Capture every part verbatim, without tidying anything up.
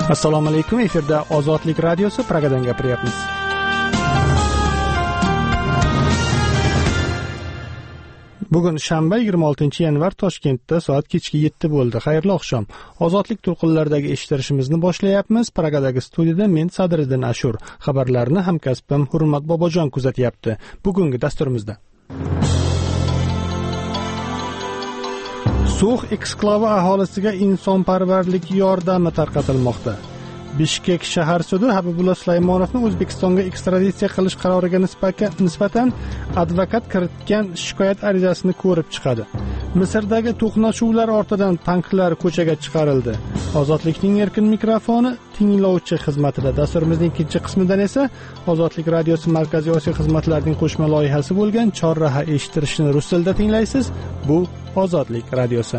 Assalomu alaykum. Efirda Ozodlik radiosi Pragadan gapiryapmiz. Bugun shanba yigirma oltinchi yanvar Toshkentda soat kechki yetti bo'ldi. Xayrli oqshom. Ozodlik to'lqinlaridagi eshittirishimizni boshlayapmiz. Pragadagi studiyada men Sadriddin Ashur. Xabarlarni hamkasbim Hurmat Bobojon kuzatyapti. Bugungi dasturimizda So'x eksklavi aholisiga insonparvarlik yordami tarqatilmoqda. Bishkek shahar sudi Habibullo Sulaymonovni O'zbekistonga ekstraditsiya qilish qaroriga nisbatan advokat kiritgan shikoyat arizasini ko'rib chiqadi. Misrdagi to'qnashuvlar ortidan tanklar ko'chaga chiqarildi. Ozodlikning erkin mikrofoni tinglovchi xizmatida. Dasturimizning ikkinchi qismidan esa Ozodlik radiosi Markaziy Osiyo xizmatlarining qo'shma loyihasi bo'lgan Chorraha eshittirishni rus tilida tinglaysiz. Bu Ozodlik radiosi.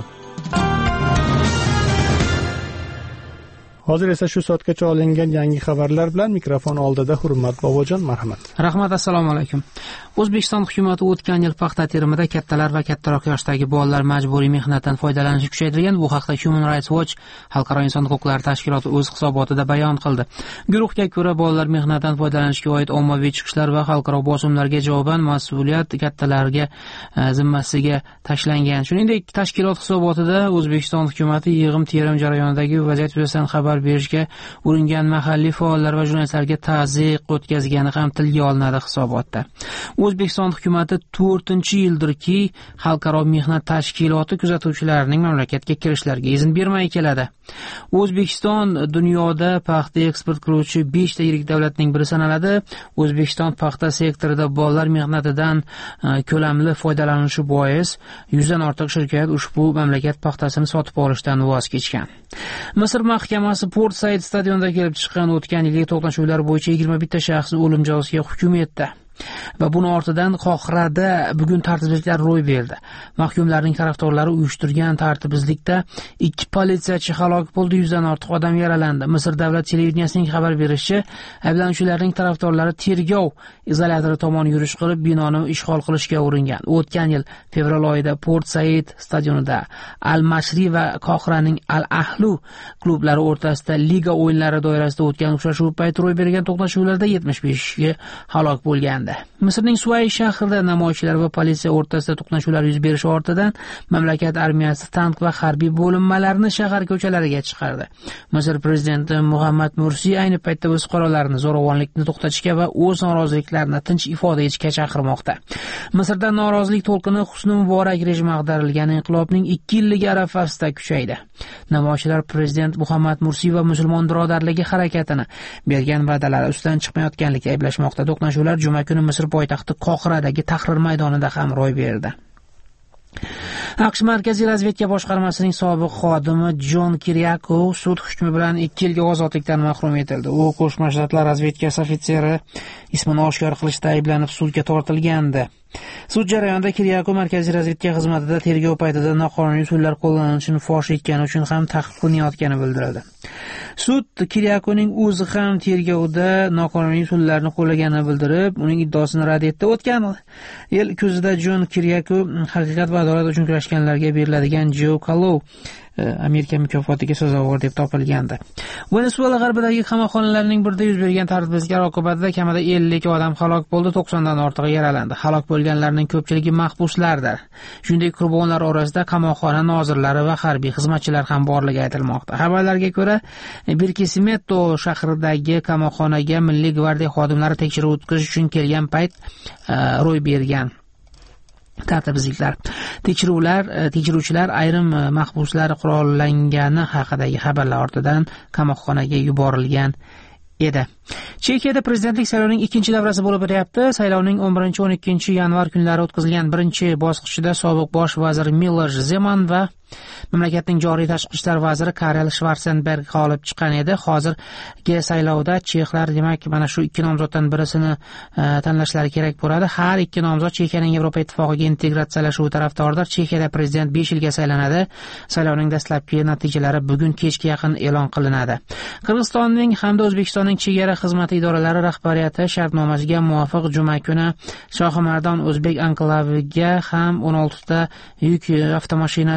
Hozir esa shu soatgacha olingan yangi xabarlar bilan mikrofon oldida Hurmat Bobojon, marhamat. Rahmat, assalomu alaykum. O'zbekiston hukumati o'tgan yil paxta terimida kattalar va kattaroq yoshdagi bolalar majburiy mehnatdan foydalanishi kuchaytirilgan. Bu haqda Human Rights Watch xalqaro inson huquqlari tashkiloti o'z hisobotida bayon qildi. Guruhga ko'ra bolalar mehnatdan foydalanishga oid ommaviy chiqishlar va xalqaro bosimlarga javoban mas'uliyat kattalarga zimmasiga tashlangan. Shuningdek, tashkilot hisobotida O'zbekiston hukumati yig'im terim jarayonidagi vaziyat yuzasidan xabar berishga uringan mahalliy faollar va jurnalistlarga ta'ziq o'tkazgani ham tilga olinadi hisobotda. O'zbekiston hukumati to'rtinchi yildirki xalqaro mehnat tashkiloti kuzatuvchilarining mamlakatga kirishlariga izn bermay keladi. O'zbekiston dunyoda paxta eksport qiluvchi beshta yirik davlatning biri sanaladi. O'zbekiston paxta sektorida bolalar mehnatidan ko'lamli foydalanishi bois yuzdan ortiq shirkat ushbu mamlakat paxtasini sotib olishdan voz kechgan. Misr mahkamasi Port Said stadionida kelib chiqqan o'tgan yilgi to'qnashuvlar bo'yicha yigirma bitta shaxsni o'lim jazosiga hukm etdi. Va buni ortidan Qohirada bugun tartibsizliklar ro'y berdi. Mahkumlarning tarafdorlari uyushtirgan tartibsizlikda ikki politsiyachi halok bo'ldi, yuzdan ortiq odam yaralandi. Misr davlat televideniyasining xabar berishicha, ayblanuvchilarning tarafdorlari tergov izolyatori tomon yurish qilib binoni ishg'ol qilishga uringan. O'tgan yil fevral oyida Port Said stadionida Al-Mashri va Qohiraning Al-Ahlu klublari o'rtasida liga o'yinlari doirasida o'tgan uchrashuv payti ro'y bergan to'qnashuvlarda yetmish besh kishi halok bo'lgandi. Misrning Suvay shahrida namoyishchilar va politsiya o'rtasida to'qnashuvlar yuz berishi ortidan mamlakat armiyasi tank va harbiy bo'linmalarini shahar ko'chalariga chiqardi. Misr prezidenti Muhammad Mursi ayni paytda o'z fuqarolarini zo'ravonlikni to'xtatishga va o'z noroziliklarini tinch ifoda etishga chaqirmoqda. Misrda norozilik to'lqini Husni Muborak rejimi ag'darilgan inqilobning ikki yilligi arafasida kuchaydi. Namoyishchilar prezident Muhammad Mursi va musulmon birodarligi harakatini bergan va'dalari ustidan chiqmayotganlikda ayblashmoqda. To'qnashuvlar juma kuni Misr poytaxti Qohiradagi Tahrir maydonida ham ro'y berdi. AQSh Markaziy razvedka boshqarmasining sobiq xodimi Jon Kiryako sud hukmi bilan ikki yilga ozodlikdan mahrum etildi. U Qo'shma Shtatlar razvedkasi ofitseri ismini oshkor qilishda ayblanib sudga tortilgandi. Sud jarayonida Kiryako Markaziy razvedka xizmatida tergov paytida noqonuniy usullar qo'llanilishini fosh etgani uchun ham ta'qib qilinayotgani bildirildi. Sud Kiryakoning o'zi ham tergovda noqonuniy usullarni qo'llaganini bildirib, uning iddaosini rad etdi. O'tgan yil kuzida Jon Kiryako haqiqat va adolat uchun kurashganlarga beriladigan Joe Callow Amerika mukofotiga sazovor deb topilgandi. Venesuela g'arbidagi qamoqxonalarning birida yuz bergan tartibsizliklar oqibatida kamida ellik odam halok bo'ldi, to'qson dan ortig'i yaralandi. Halok bo'lganlarning ko'pchiligi mahbuslardir. Shuningdek, qurbonlar orasida qamoqxona nozirlari va harbiy xizmatchilar ham borligi aytilmoqda. Xabarlarga ko'ra, Barquisimeto shahridagi qamoqxonaga Milliy gvardiya xodimlari tekshiruv o'tkazish uchun kelgan payt ro'y bergan tartibsizliklar. Tekshiruvlar, tekshiruvchilar ayrim mahbuslar qurollangani haqidagi xabarlar ortidan qamoqxonaga yuborilgan edi. Chexiyada prezidentlik saylovining ikkinchi davrasi bo'lib o'tyapti. Saylovning o'n birinchi o'n ikkinchi yanvar kunlari o'tkazilgan birinchi bosqichida sobiq bosh vazir Milosh Zeman va mamlakatning joriy tashqi ishlar vaziri Karel Schwarzenberg g'olib chiqqan edi. Hozirgi saylovda chexlar demak mana shu ikki nomzoddan birisini tanlashlari kerak bo'ladi. Har ikki nomzod Chexiyaning Yevropa ittifoqiga integratsiyalashuvi tarafdoridir. Chexiyada prezident besh yilga saylanadi. Saylovning dastlabki natijalari bugun kechga yaqin e'lon qilinadi. Qirg'izistonning hamda O'zbekistonning chegara xizmati idoralari rahbariyati shartnomasiga muvofiq juma kuni Shohimardon O'zbek anklaviga ham o'n olti ta yuk avtomashinasida inson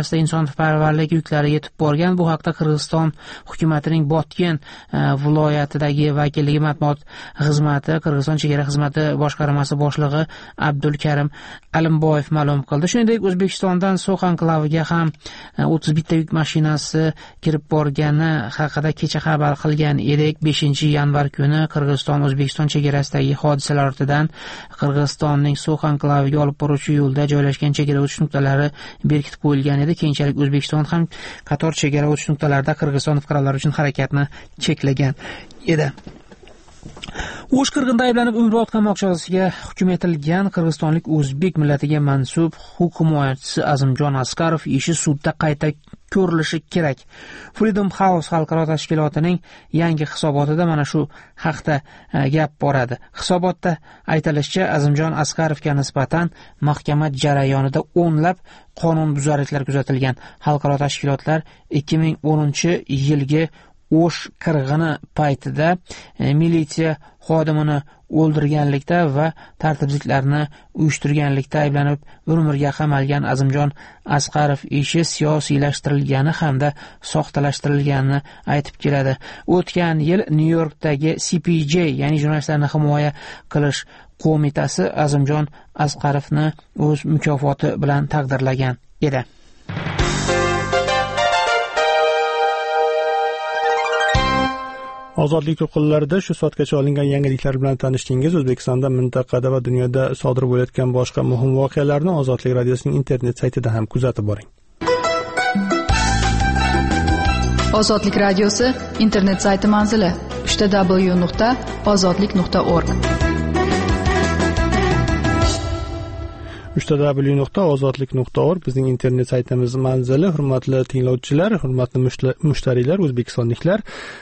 insonparvarlik yuklari yetib borgan. Bu haqda Qirg'iziston hukumatining Botken viloyatidagi vakilligi matbuot xizmati, Qirg'iziston chegara xizmati boshqarmasi boshlig'i Abdulkarim Alimboyev ma'lum qildi. Shuningdek, O'zbekistondan So'x anklaviga ham o'ttiz bitta yuk mashinasi kirib borgani haqida kecha xabar qilgan edik. beshinchi yanvar kuni Qirg'iziston O'zbekiston chegarasidagi hodisalar ortidan Qirg'izistonning So'x anklaviga olib boruvchi yo'lda joylashgan chegara o'tish nuqtalari berkitib qo'yilgan edi. Keyinchalik O'zbekiston ham qator chegara o'tish nuqtalarida Qirg'iziston fuqarolari uchun harakatni cheklagan edi. O'sh qirg'inda ayblanib umrbod qamoq jazosiga hukm etilgan qirg'izistonlik o'zbek millatiga mansub huquq himoyachisi Azimjon Asqarov ishi sudda qayta ko'rilishi kerak. Freedom House xalqaro tashkilotining yangi hisobotida mana shu haqda gap boradi. Hisobotda aytilishicha, Azimjon Asqarovga nisbatan mahkama jarayonida o'nlab qonunbuzarliklar kuzatilgan. Xalqaro tashkilotlar ikki ming o'ninchi yilgi O'sh qirg'ini paytida militsiya xodimini o'ldirganlikda va tartibsizliklarni uyushtirganlikda ayblanib umrga qamalgan Azimjon Asqarov ishi siyosiylashtirilgani hamda soxtalashtirilganini aytib keladi. O'tgan yil Nyu-Yorkdagi C P J, ya'ni jurnalistlarni himoya qilish qo'mitasi Azimjon Asqarovni o'z mukofoti bilan taqdirlagan edi. Ozodlik to'lqinlarida shu soatgacha olingan yangiliklar bilan tanishdingiz. O'zbekistonda, mintaqada va dunyoda sodir bo'layotgan boshqa muhim voqealarni Ozodlik radiosining internet saytida ham kuzatib boring. Ozodlik radiosi internet sayti manzili w w w nuqta ozodlik nuqta org w w w nuqta ozodlik nuqta org bizning internet saytimiz manzili. Hurmatli tinglovchilar, hurmatli mushtariylar, o'zbekistonliklar,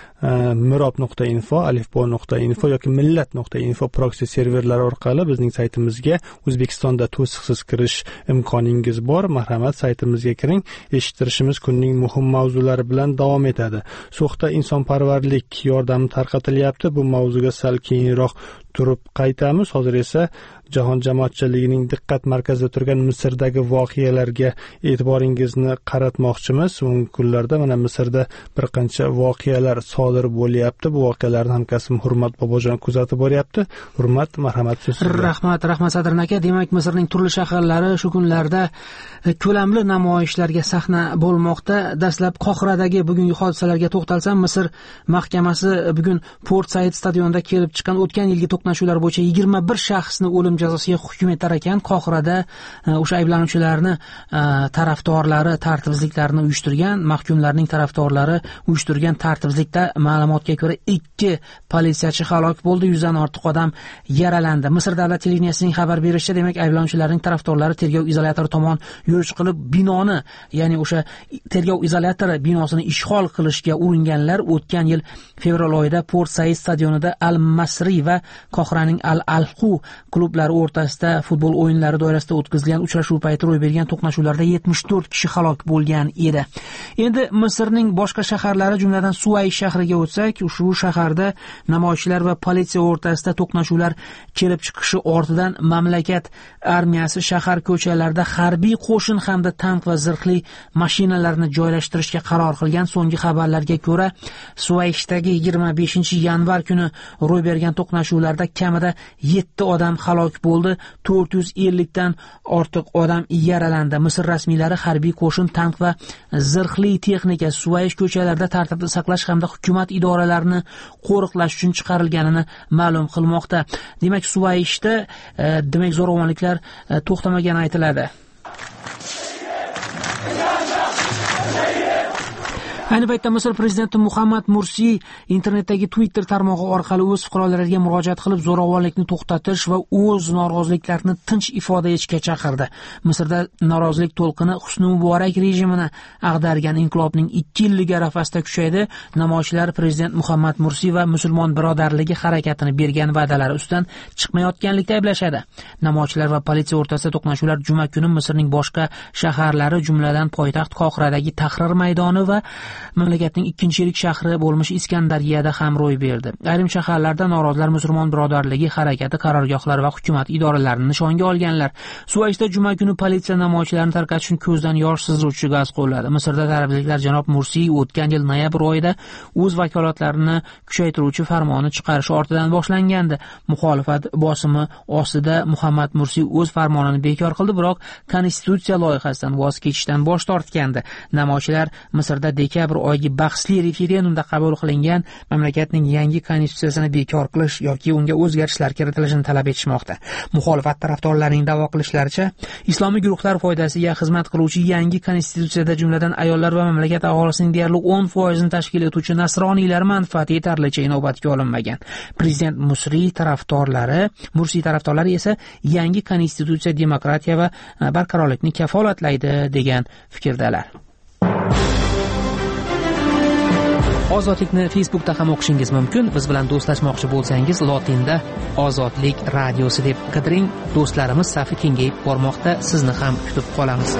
mirob nuqta info, alifbo nuqta info yoki millat nuqta info proxy serverlari orqali bizning saytimizga O'zbekistonda to'siqsiz kirish imkoningiz bor. Marhamat, saytimizga kiring. Eshittirishimiz kunning muhim mavzulari bilan davom etadi. So'xda insonparvarlik yordami tarqatilyapti. Bu mavzuga sal keyinroq turib qaytamiz. Hozir esa jahon jamoatchiligining diqqat markazida turgan Misrdagi voqealarga e'tiboringizni qaratmoqchimiz. So'nggi kunlarda mana Misrda bir qancha voqealar sodir bo'lyapti. Bu voqealarni hamkasbim Hurmat Bobojon kuzatib boryapti. Hurmat, marhamat sizga. Rahmat, rahmat Sadrin aka. Demak, Misrning turli shaharlari shu kunlarda ko'lamli namoyishlarga sahna bo'lmoqda. Dastlab Qohiradagi bugungi hodisalarga to'xtalsam, Misr mahkamasi bugun Port Said stadionida kelib chiqqan o'tgan yilgi to'qnashuvlar bo'yicha yigirma bir shaxsni o'lim jazosiga hukm etar ekan. Qohirada o'sha ayblanuvchilarni tarafdorlari tartibsizliklarni uyushtirgan, mahkumlarning tarafdorlari uyushtirgan tartibsizlikda ma'lumotga ko'ra ikki politsiyachi halok bo'ldi, yuzdan ortiq odam yaralandi. Misr davlat televideniyasining xabar berishicha, demak, ayblanuvchilarning tarafdorlari tergov izolyatori tomon yurish qilib binoni, ya'ni o'sha tergov izolyatori binosini ishg'ol qilishga uringanlar. O'tgan yil fevral oyida Port Said stadionida Al-Masri va Qohiraning Al-Alqu klublari o'rtasida futbol o'yinlari doirasida o'tkazilgan uchrashuv payti ro'y bergan to'qnashuvlarda yetmish to'rt kishi halok bo'lgan edi. Endi Misrning boshqa shaharlari, jumladan Suvay shahriga o'tsak, ushbu shaharda namoyishchilar va politsiya o'rtasida to'qnashuvlar kelib chiqishi ortidan mamlakat armiyasi shahar ko'chalarida harbiy qo'shin hamda tank va zirhli mashinalarni joylashtirishga qaror qilgan. So'nggi xabarlarga ko'ra, Suvayshdagi yigirma beshinchi yanvar kuni ro'y bergan to'qnashuvlarda kamida yetti odam halok bo'ldi, to'rt yuz ellik dan ortiq odam yaralandi. Misr rasmiylari harbiy qo'shin, tank va zirhli texnika Suvaysh ko'chalarida tartibni saqlash hamda hukumat idoralarini qo'riqlash uchun chiqarilganini ma'lum qilmoqda. Demak, Suvayshda demak zo'ravonliklar to'xtamagani aytiladi. Ayni paytda Misr prezidenti Muhammad Mursi internetdagi Twitter tarmog'i orqali o'z fuqarolariga murojaat qilib zo'ravonlikni to'xtatish va o'z noroziliklarini tinch ifoda etishga chaqirdi. Misrda norozilik to'lqini Husni Muborak rejimini ag'dargan inqilobning ikki yillik arafasida kuchaydi. Namoyishchilar prezident Muhammad Mursi va musulmon birodarligi harakatini bergan va'dalari ustidan chiqmayotganlikda ayblashadi. Namoyishchilar va politsiya o'rtasida to'qnashuvlar juma kuni Misrning boshqa shaharlari, jumladan poytaxt Qohiradagi Tahrir maydoni va mamlakatning ikkinchi yirik shahri bo'lmish Iskandariyada ham ro'y berdi. Ayrim shaharlarda norozilar musulmon birodarligi harakati qarorgohlari va hukumat idoralarini nishonga olganlar. Suvayshda juma kuni politsiya namoyishchilarni tarqatish uchun ko'zdan yosh sizdiruvchi gaz qo'lladi. Misrda tarafliklar janob Mursiy o'tgan yil noyabr oyida o'z vakolatlarini kuchaytiruvchi farmoni chiqarish ortidan boshlangandi. Muxolifat bosimi ostida Muhammad Mursiy o'z farmonini bekor qildi, biroq konstitutsiya loyihasidan voz kechishdan bosh tortgandi. Namoyishchilar Misrda dekabr oyiga bahsli referendumda qabul qilingan mamlakatning yangi konstitutsiyasini bekor qilish yoki unga o'zgarishlar kiritilishini talab etishmoqda. Muxolifat tarafdorlarining da'vo qilishlaricha, islomiy guruhlar foydasiga xizmat qiluvchi yangi konstitutsiyada jumladan ayollar va mamlakat aholisining deyarli o'n foizini tashkil etuvchi nasroniylar manfaati yetarlicha inobatga olinmagan. Prezident Mursiy tarafdorlari, Mursiy tarafdorlari esa yangi konstitutsiya demokratiya va barqarorlikni kafolatlaydi degan fikrdalar. Ozodlikni Facebookda ham o'qishingiz mumkin. Biz bilan do'stlashmoqchi bo'lsangiz, lotinda Ozodlik radiosi deb qidiring. Do'stlarimiz safi kengayib bormoqda. Sizni ham kutib qolamiz.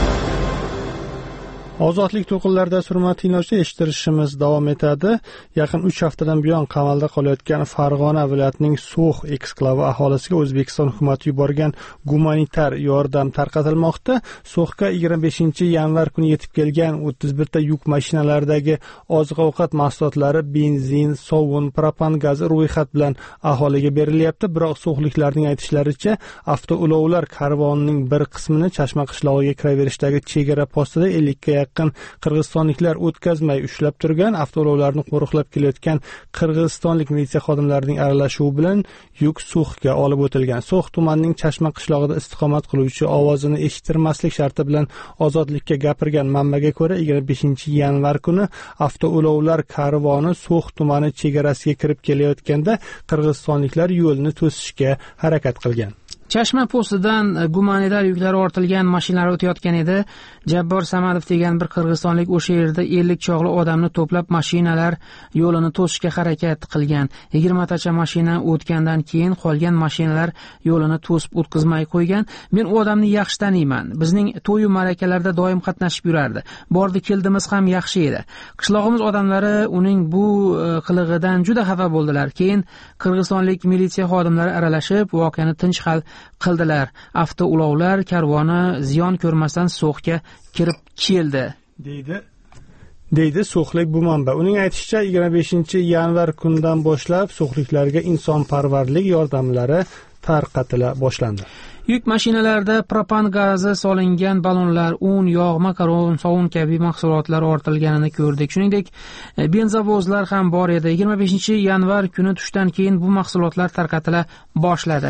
Ozodlik to'qinlarida hurmatli tinglovchilar, eshittirishimiz davom etadi. Yaqin uch haftadan buyon qamalda qolayotgan Farg'ona viloyatining So'x eksklavi aholisiga O'zbekiston hukumati yuborgan gumanitar yordam tarqatilmoqda. So'xga yigirma beshinchi yanvar kuni yetib kelgan o'ttiz birta yuk mashinalaridagi oziq-ovqat mahsulotlari, benzin, sovun, propan gazi ro'yxat bilan aholiga berilyapti. Biroq so'xliklarning aytishlaricha, avtoulovlar karvonining bir qismini Chashma qishlog'iga kiraverishdagi chegara postida ellikka yaqin qirg'izistonliklar o'tkazmay ushlab turgan. Avtoulovlarni qo'riqlab kelayotgan qirg'izistonlik militsiya xodimlarining aralashuvi bilan yuk So'xga olib o'tilgan. So'x tumanining Chashma qishlog'ida istiqomat qiluvchi ovozini eshittirmaslik sharti bilan ozodlikka gapirgan manbaga ko'ra, yigirma beshinchi yanvar kuni avtoulovlar karvoni So'x tumani chegarasiga kirib kelayotganda qirg'izistonliklar yo'lni to'sishga harakat qilgan. Chashma postidan gumanitar yuklari ortilgan mashinalar o'tayotgan edi. Jabbor Samadov degan bir qirg'izistonlik o'sha yerda ellik chog'li odamni to'plab mashinalar yo'lini to'sishga harakat qilgan. yigirma tacha mashina o'tgandan keyin qolgan mashinalar yo'lini to'sib o'tkazmay qo'ygan. Men u odamni yaxshi taniyman. Bizning to'y ma'rakalarda doim qatnashib yurardi. Bordi keldimiz ham yaxshi edi. Qishlog'imiz odamlari uning bu qilig'idan juda xafa bo'ldilar. Keyin qirg'izistonlik militsiya xodimlari aralashib voqeani tinch hal qildilar. Avtoulovlar karvoni ziyon ko'rmasdan So'xga kirib keldi, deydi deydi So'xlik bu manba. Uning aytishicha, yigirma beshinchi yanvar kunidan boshlab so'xliklarga insonparvarlik yordamlari tarqatila boshlandi. Yuk mashinalarida propan gazi solingan ballonlar, un, yog', makaron, sovun kabi mahsulotlar ortilganini ko'rdik. Shuningdek, benzovozlar ham bor edi. yigirma beshinchi yanvar kuni tushdan keyin bu mahsulotlar tarqatila boshladi,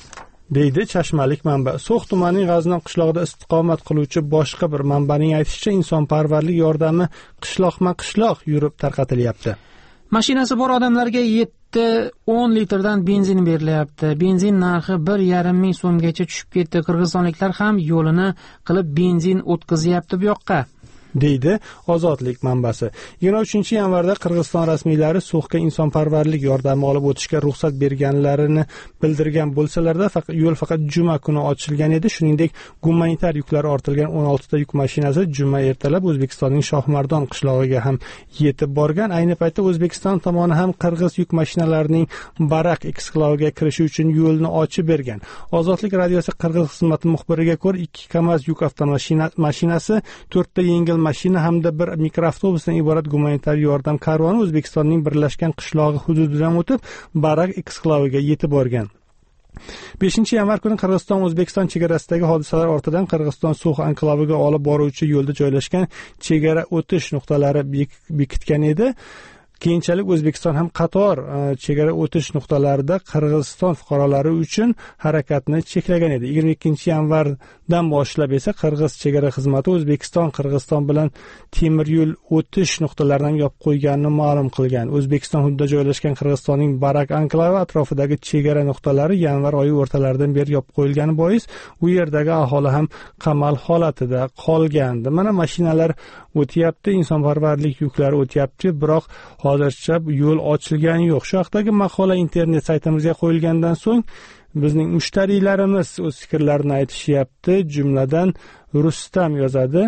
deydi chashmalik manba. So'x tumanining G'aznov qishlog'ida istiqomat qiluvchi boshqa bir manbaning aytishicha, insonparvarlik yordami qishloqma-qishloq yurib tarqatilyapti. Mashinasi bor odamlarga yetti o'n litrdan benzin berilyapti. Benzin narxi bir yarim ming so'mgacha tushib ketdi. Qirg'izistonliklar ham yo'lini qilib benzin o'tkazyapti bu yoqqa, deydi Ozodlik manbasi. yigirma uchinchi yanvarda Qirg'iziston rasmiylari So'xga insonparvarlik yordami olib o'tishga ruxsat berganlarini bildirgan bo'lsalarda, faqat yo'l faqat juma kuni ochilgan edi. Shuningdek, gumanitar yuklar ortilgan o'n oltita yuk mashinasi juma ertalab O'zbekistonning Shohmardon qishlog'iga ham yetib borgan. Ayni paytda O'zbekiston tomoni ham qirg'iz yuk mashinalarining Barak eksklaviga kirishi uchun yo'lni ochib bergan. Ozodlik radiosi Qirg'iz xizmati muxbiriga ko'ra, ikki KAMAZ yuk avtomashinasi, to'rtta yengil mashina hamda bir mikroavtobusdan iborat gumanitar yordam karvoni O'zbekistonning birlashgan qishlog'i hududidan o'tib, Barak eksklaviga yetib borgan. beshinchi yanvar kuni Qirg'iziston O'zbekiston chegarasidagi hodisalar ortidan Qirg'iziston So'x anklaviga olib boruvchi yo'lda joylashgan chegara o'tish nuqtalari bekitgan edi. Keyinchalik O'zbekiston ham qator chegara o'tish nuqtalarida Qirg'iziston fuqarolari uchun harakatni cheklagan edi. yigirma ikkinchi yanvardan boshlab esa Qirg'iz chegara xizmati O'zbekiston Qirg'iziston bilan temir yo'l o'tish nuqtalarini yopib qo'yganini ma'lum qilgan. O'zbekiston hududida joylashgan Qirg'izistonning Barak anklavi atrofidagi chegara nuqtalari yanvar oyi o'rtalaridan beri yopib qo'yilgani bois u yerdagi aholi ham qamal holatida qolgandi. Mana mashinalar o'tyapti, insonparvarlik yuklari o'tyapti, biroq hozircha yo'l ochilgani yo'q. Shu haqdagi maqola internet saytimizga qo'yilgandan so'ng bizning mushtariylarimiz o'z fikrlarini aytishyapti. Jumladan Rustam yozadi: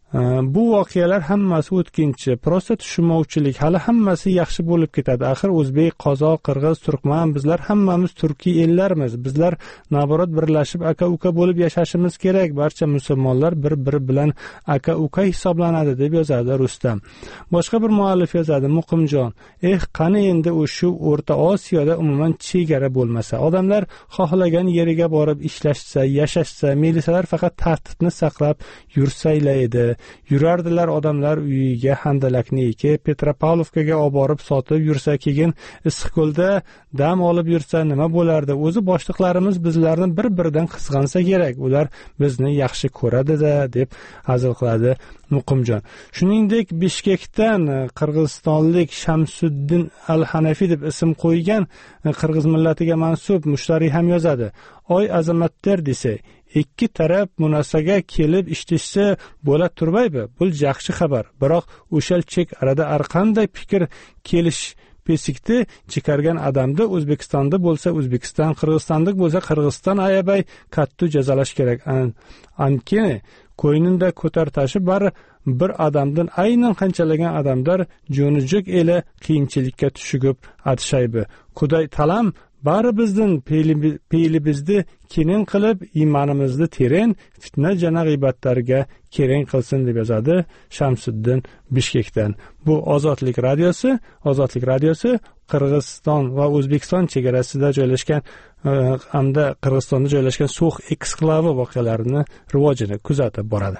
bu voqealar hammasi o'tkinchi, prosta tushunmovchilik, hali hammasi yaxshi bo'lib ketadi. Axir o'zbek, qozoq, qirg'iz, turkman, bizlar hammamiz turkiy ellarmiz. Bizlar naborot birlashib aka-uka bo'lib yashashimiz kerak. Barcha musulmonlar bir-biri bilan aka-uka hisoblanadi deb yozadi Rustam. Boshqa bir muallif yozadi, Muqimjon, eh, qani endi o'sha O'rta Osiyoda umuman chegara bo'lmasa, odamlar xohlagan yeriga borib ishlashsa, yashashsa, milisalar faqat tartibni saqlab yursaylar edi. Yurardilar odamlar uyiga handalakni ekib, Petropavlovkaga olib borib sotib yursa, keyin Issiqko'lda dam olib yursa nima bo'lardi? O'zi boshliqlarimiz bizlarni bir-biridan qizg'ansa kerak. Ular bizni yaxshi ko'radi-da, deb hazil qiladi Muqimjon. Shuningdek, Bishkekdan qirg'izistonlik Shamsuddin Al-Hanafi deb ism qo'ygan qirg'iz millatiga mansub mushtariy ham yozadi. Oy azamatlar desa, ikki taraf munosabaga kelib ishlashsa bo'la turmaydi. Bu yaxshi xabar. Biroq o'shal chek arada har qanday fikr kelish pesikni chikargan odamda O'zbekistonda bo'lsa O'zbekiston, Qirg'izistonda bo'lsa Qirg'iziston ayabay qattiq jazolash kerak. Ankine ko'ynida ko'tar tashi bar bir odamdan aynan qanchalagan odamlar jo'nijuk ele qiyinchilikka tushib atishaybi. Xudoy talam bari bizdan peylimizni kenin qilib, iymonimizni terin, fitna jana g'iybatlarga kering qilsin deb yozadi Shamsuddin Bishkekdan. Bu Ozodlik radiosi, Ozodlik radiosi Qirg'iziston va O'zbekiston chegarasida joylashgan hamda Qirg'izistonda joylashgan So'x eksklavi voqealarini rivojini kuzatib boradi.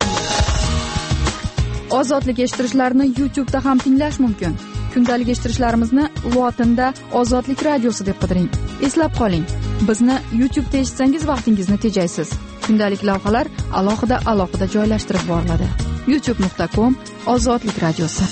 Ozodlik eshittirishlarni YouTube'da ham tinglash mumkin. Kundalik eshittirishlarimizni lotinda Ozodlik radiosi deb qidiring. Eslab qoling, bizni YouTube'da eshitsangiz vaqtingizni tejaysiz. Kundalik lavhalar alohida alohida joylashtirib boriladi. youtube nuqta com Ozodlik radiosi.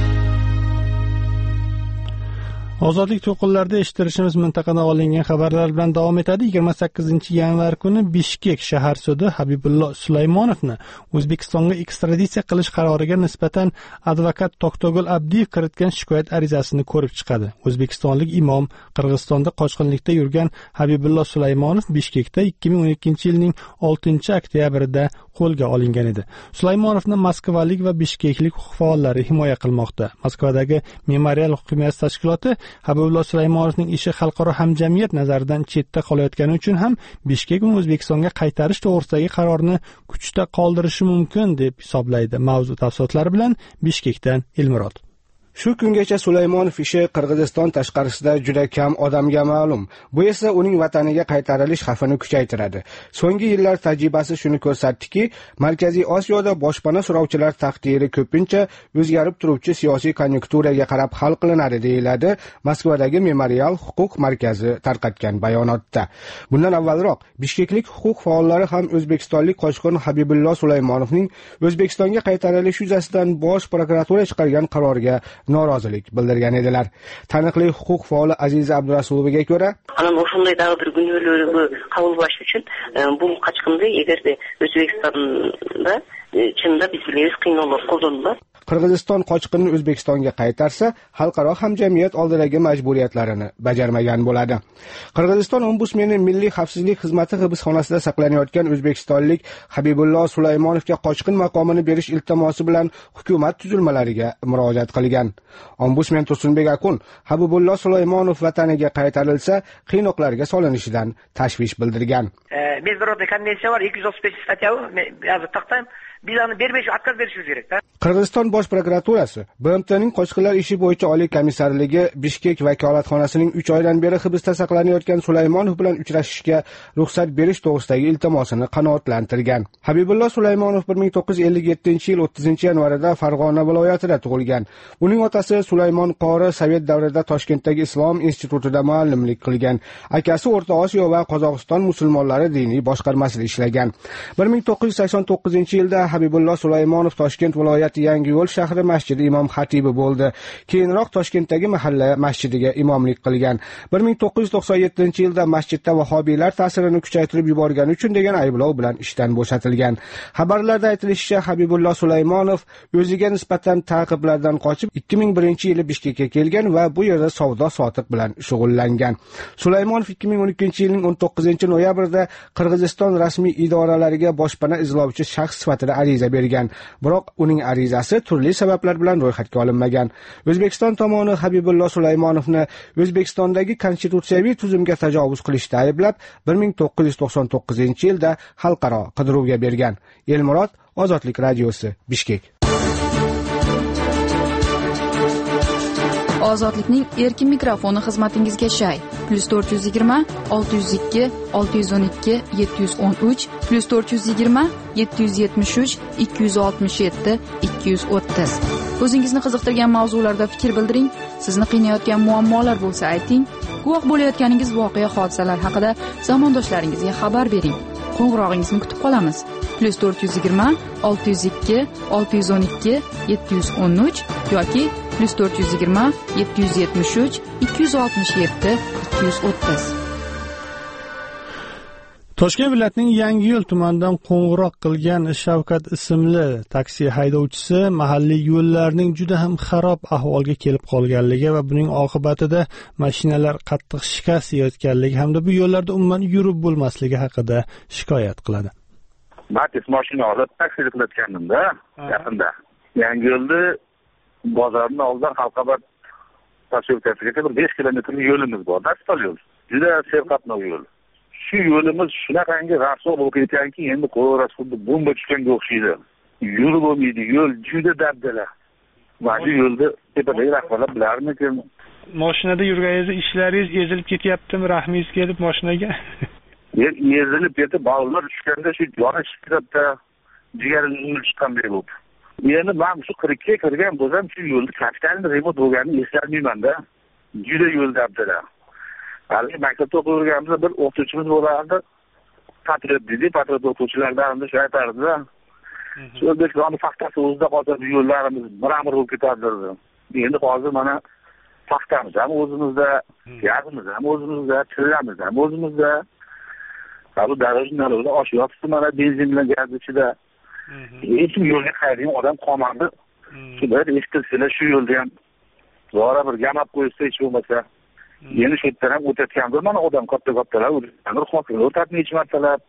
Ozodlik to'lqinlarida eshittirishimiz mintaqada olingan xabarlar bilan davom etadi. yigirma sakkizinchi yanvar kuni Bishkek shahar sudi Habibullo Sulaymonovni O'zbekistonga ekstraditsiya qilish qaroriga nisbatan advokat Toktogul Abdiyev kiritgan shikoyat arizasini ko'rib chiqadi. O'zbekistonlik imom Qirg'izistonda qochqinlikda yurgan Habibullo Sulaymonov Bishkekda ikki ming o'n ikkinchi yilning oltinchi oktyabrida qo'lga olingan edi. Sulaymonovni Moskvalik va Bishkeklik huquq faollari himoya qilmoqda. Moskvadagi Memorial hukumat tashkiloti Habibullo Sulaymonovning ishi xalqaro hamjamiyat nazaridan chetda qolayotgani uchun ham Bishkek uni O'zbekistonga qaytarish to'g'risidagi qarorni kuchda qoldirishi mumkin deb hisoblaydi. Mavzu tafsilotlari bilan Bishkekdan Elmurod. Shu kungacha Sulaymonov ishi Qirg'iziston tashqarisida juda kam odamga ma'lum. Bu esa uning vataniga qaytarilish xavfini kuchaytiradi. So'nggi yillar tajribasi shuni ko'rsatdiki, Markaziy Osiyoda boshpana so'rovchilar taqdiri ko'pincha o'zgarib turuvchi siyosiy konjunkturaga qarab hal qilinadi, deyiladi Moskvadagi Memorial huquq markazi tarqatgan bayonotda. Bundan avvalroq Bishkeklik huquq faollari ham o'zbekistonlik qochqin Habibullo Sulaymonovning O'zbekistonga qaytarilishi yuzasidan Bosh prokuratura chiqargan qarorga norozilik bildirgan edilar. Taniqli huquq faoli Aziza Abdurasulovaga ko'ra, ana o'shunday dag'i bir günlülüğü qabul qilish uchun bu qochqinni agarda O'zbekistonda chinda biz bilamiz qiynoqlar qo'llaniladi. Qirg'iziston qochqinni O'zbekistonga qaytarsa, xalqaro hamjamiyat oldidagi majburiyatlarini bajarmagan bo'ladi. Qirg'iziston ombudsmeni Milliy xavfsizlik xizmati hibsxonasida saqlanayotgan o'zbekistonlik Habibullo Sulaymonovga qochqin maqomini berish iltimosi bilan hukumat tuzilmalariga murojaat qilgan. Ombudsmen Tursunbek Akun Habibullo Sulaymonov vataniga qaytarilsa, qiynoqlarga solinishidan tashvish bildirgan. Международный конвенция var, ikki yuz o'ttiz besh statya yozib taqdim. Bizani bermish, отказ berishimiz kerak. Qirg'iziston Bosh prokuraturasi B M T'ning qochqinlar ishi bo'yicha oliy komissarligi Bishkek vakolatxonasining uch oydan beri hibsda saqlanayotgan Sulaymonov bilan uchrashishga ruxsat berish to'g'risidagi iltimosini qanoatlantirgan. Habibullo Sulaymonov bir ming to'qqiz yuz ellik yettinchi yil o'ttizinchi yanvarida Farg'ona viloyatida tug'ilgan. Uning otasi Sulaymon Qori Sovet davrida Toshkentdagi Islom institutida muallimlik qilgan. Akasi O'rta Osiyo va Qozog'iston musulmonlari diniy boshqarmasida ishlagan. bir ming to'qqiz yuz sakson to'qqizinchi yilda Habibullo Sulaymonov Toshkent viloyati Yangiyo'l shahri masjidi imom xatibi bo'ldi. Keyinroq Toshkentdagi mahalla masjidiga imomlik qilgan. bir ming to'qqiz yuz to'qson yettinchi yilda masjidda vahobiylar ta'sirini kuchaytirib yuborgani uchun degan ayblov bilan ishdan bo'shatilgan. Xabarlarda aytilishicha, Habibullo Sulaymonov o'ziga nisbatan ta'qiblardan qochib ikki ming birinchi yili Bishkekka kelgan va bu yerda savdo-sotiq bilan shug'ullangan. Sulaymonov ikki ming o'n ikkinchi yilning o'n to'qqizinchi noyabrida Qirg'iziston rasmiy idoralariga boshpana izlovchi shaxs sifatida ariza bergan, biroq uning arizasi turli sabablar bilan ro'yxatga olinmagan. O'zbekiston tomoni Habibullo Sulaymonovni O'zbekistondagi konstitutsiyaviy tuzumga tajovuz qilishda ayblab, bir ming to'qqiz yuz to'qson to'qqizinchi yilda xalqaro qidiruvga bergan. Elmurod, Ozodlik radiosi, Bishkek. Ozodlikning erkin mikrofoni xizmatingizga shay. plus to'rt yuz yigirma olti yuz ikki olti yuz o'n ikki yetti yuz o'n uch plus to'rt yuz yigirma yetti yuz yetmish uch ikki yuz oltmish yetti ikki yuz o'ttiz. O'zingizni qiziqtirgan mavzularda fikr bildiring. Sizni qiynayotgan muammolar bo'lsa ayting. Guvoh bo'layotganingiz voqea hodisalar haqida zamondoshlaringizga xabar bering. Qo'ng'irog'ingizni kutib qolamiz. plus to'rt yuz yigirma olti yuz ikki olti yuz o'n ikki yetti yuz o'n uch yoki plus to'rt yuz yigirma yetti yuz yetmish uch ikki yuz oltmish yetti ikki yuz o'ttiz. Toshkent viloyatining Yangiyo'l tumanidan qo'ng'iroq qilgan Shavkat ismli taksi haydovchisi mahalliy yo'llarning juda ham xarob ahvolga kelib qolganligi va buning oqibatida mashinalar qattiq shikast yeyotganligi hamda bu yo'llarda umuman yurib bo'lmasligi haqida shikoyat qiladi. Matiz mashina olib taksi qilayotganimda yaqinda Yangiyo'lda bozorning oldidan Xalqobod posyolkasigacha bir besh kilometrlik yo'limiz bor. Dastal yo'l. Juda serqatnov yo'l. Shu yo'limiz shunaqangi rasvo bo'lib ketganki, endi qo'ras xuddi bomba tushganga o'xshaydi. Yurib bo'lmaydi, yo'l juda dabdala. Mana shu yo'lda tepadagi rahbarlar bilarmikin? Mashinada yurganingiz ishlaringiz ezilib ketyaptimi? Rahmingiz kelib mashinaga? Ezilib ketib, bog'lar tushganda shu yona chiqibda jigaringiz chiqqanday bo'ldi. Endi men shu qirq ikkiga kirgan bo'lsam, shu yo'lda kapitalni remont bo'lganini eslolmayman-da. Juda yo'l dabdala. Hali maktabda o'qiyotganimizda bir o'qituvchimiz bo'lardi. Patriot dedi, patriot o'qituvchilardan ham shu aytardi-da. Shu O'zbekistonning paxtasi o'zida qolsa bu yo'llarimiz bir-amir bo'lib ketardi. Endi hozir mana paxtamiz ham o'zimizda, gazimiz ham o'zimizda, tillamiz ham o'zimizda. Bu darajada oshyapti mana benzin bilan gaz ichida. Hech yo'lga qaytadigan odam qolmadi. Shular eshitishlar shu yo'lda ham zora bir gamab qo'ysa hech bo'lmasa. Yeni shu yerdan ham o'tayotgandir mana odam katta-kattalar o'tgandir, hokimlar o'tadi necha martalab.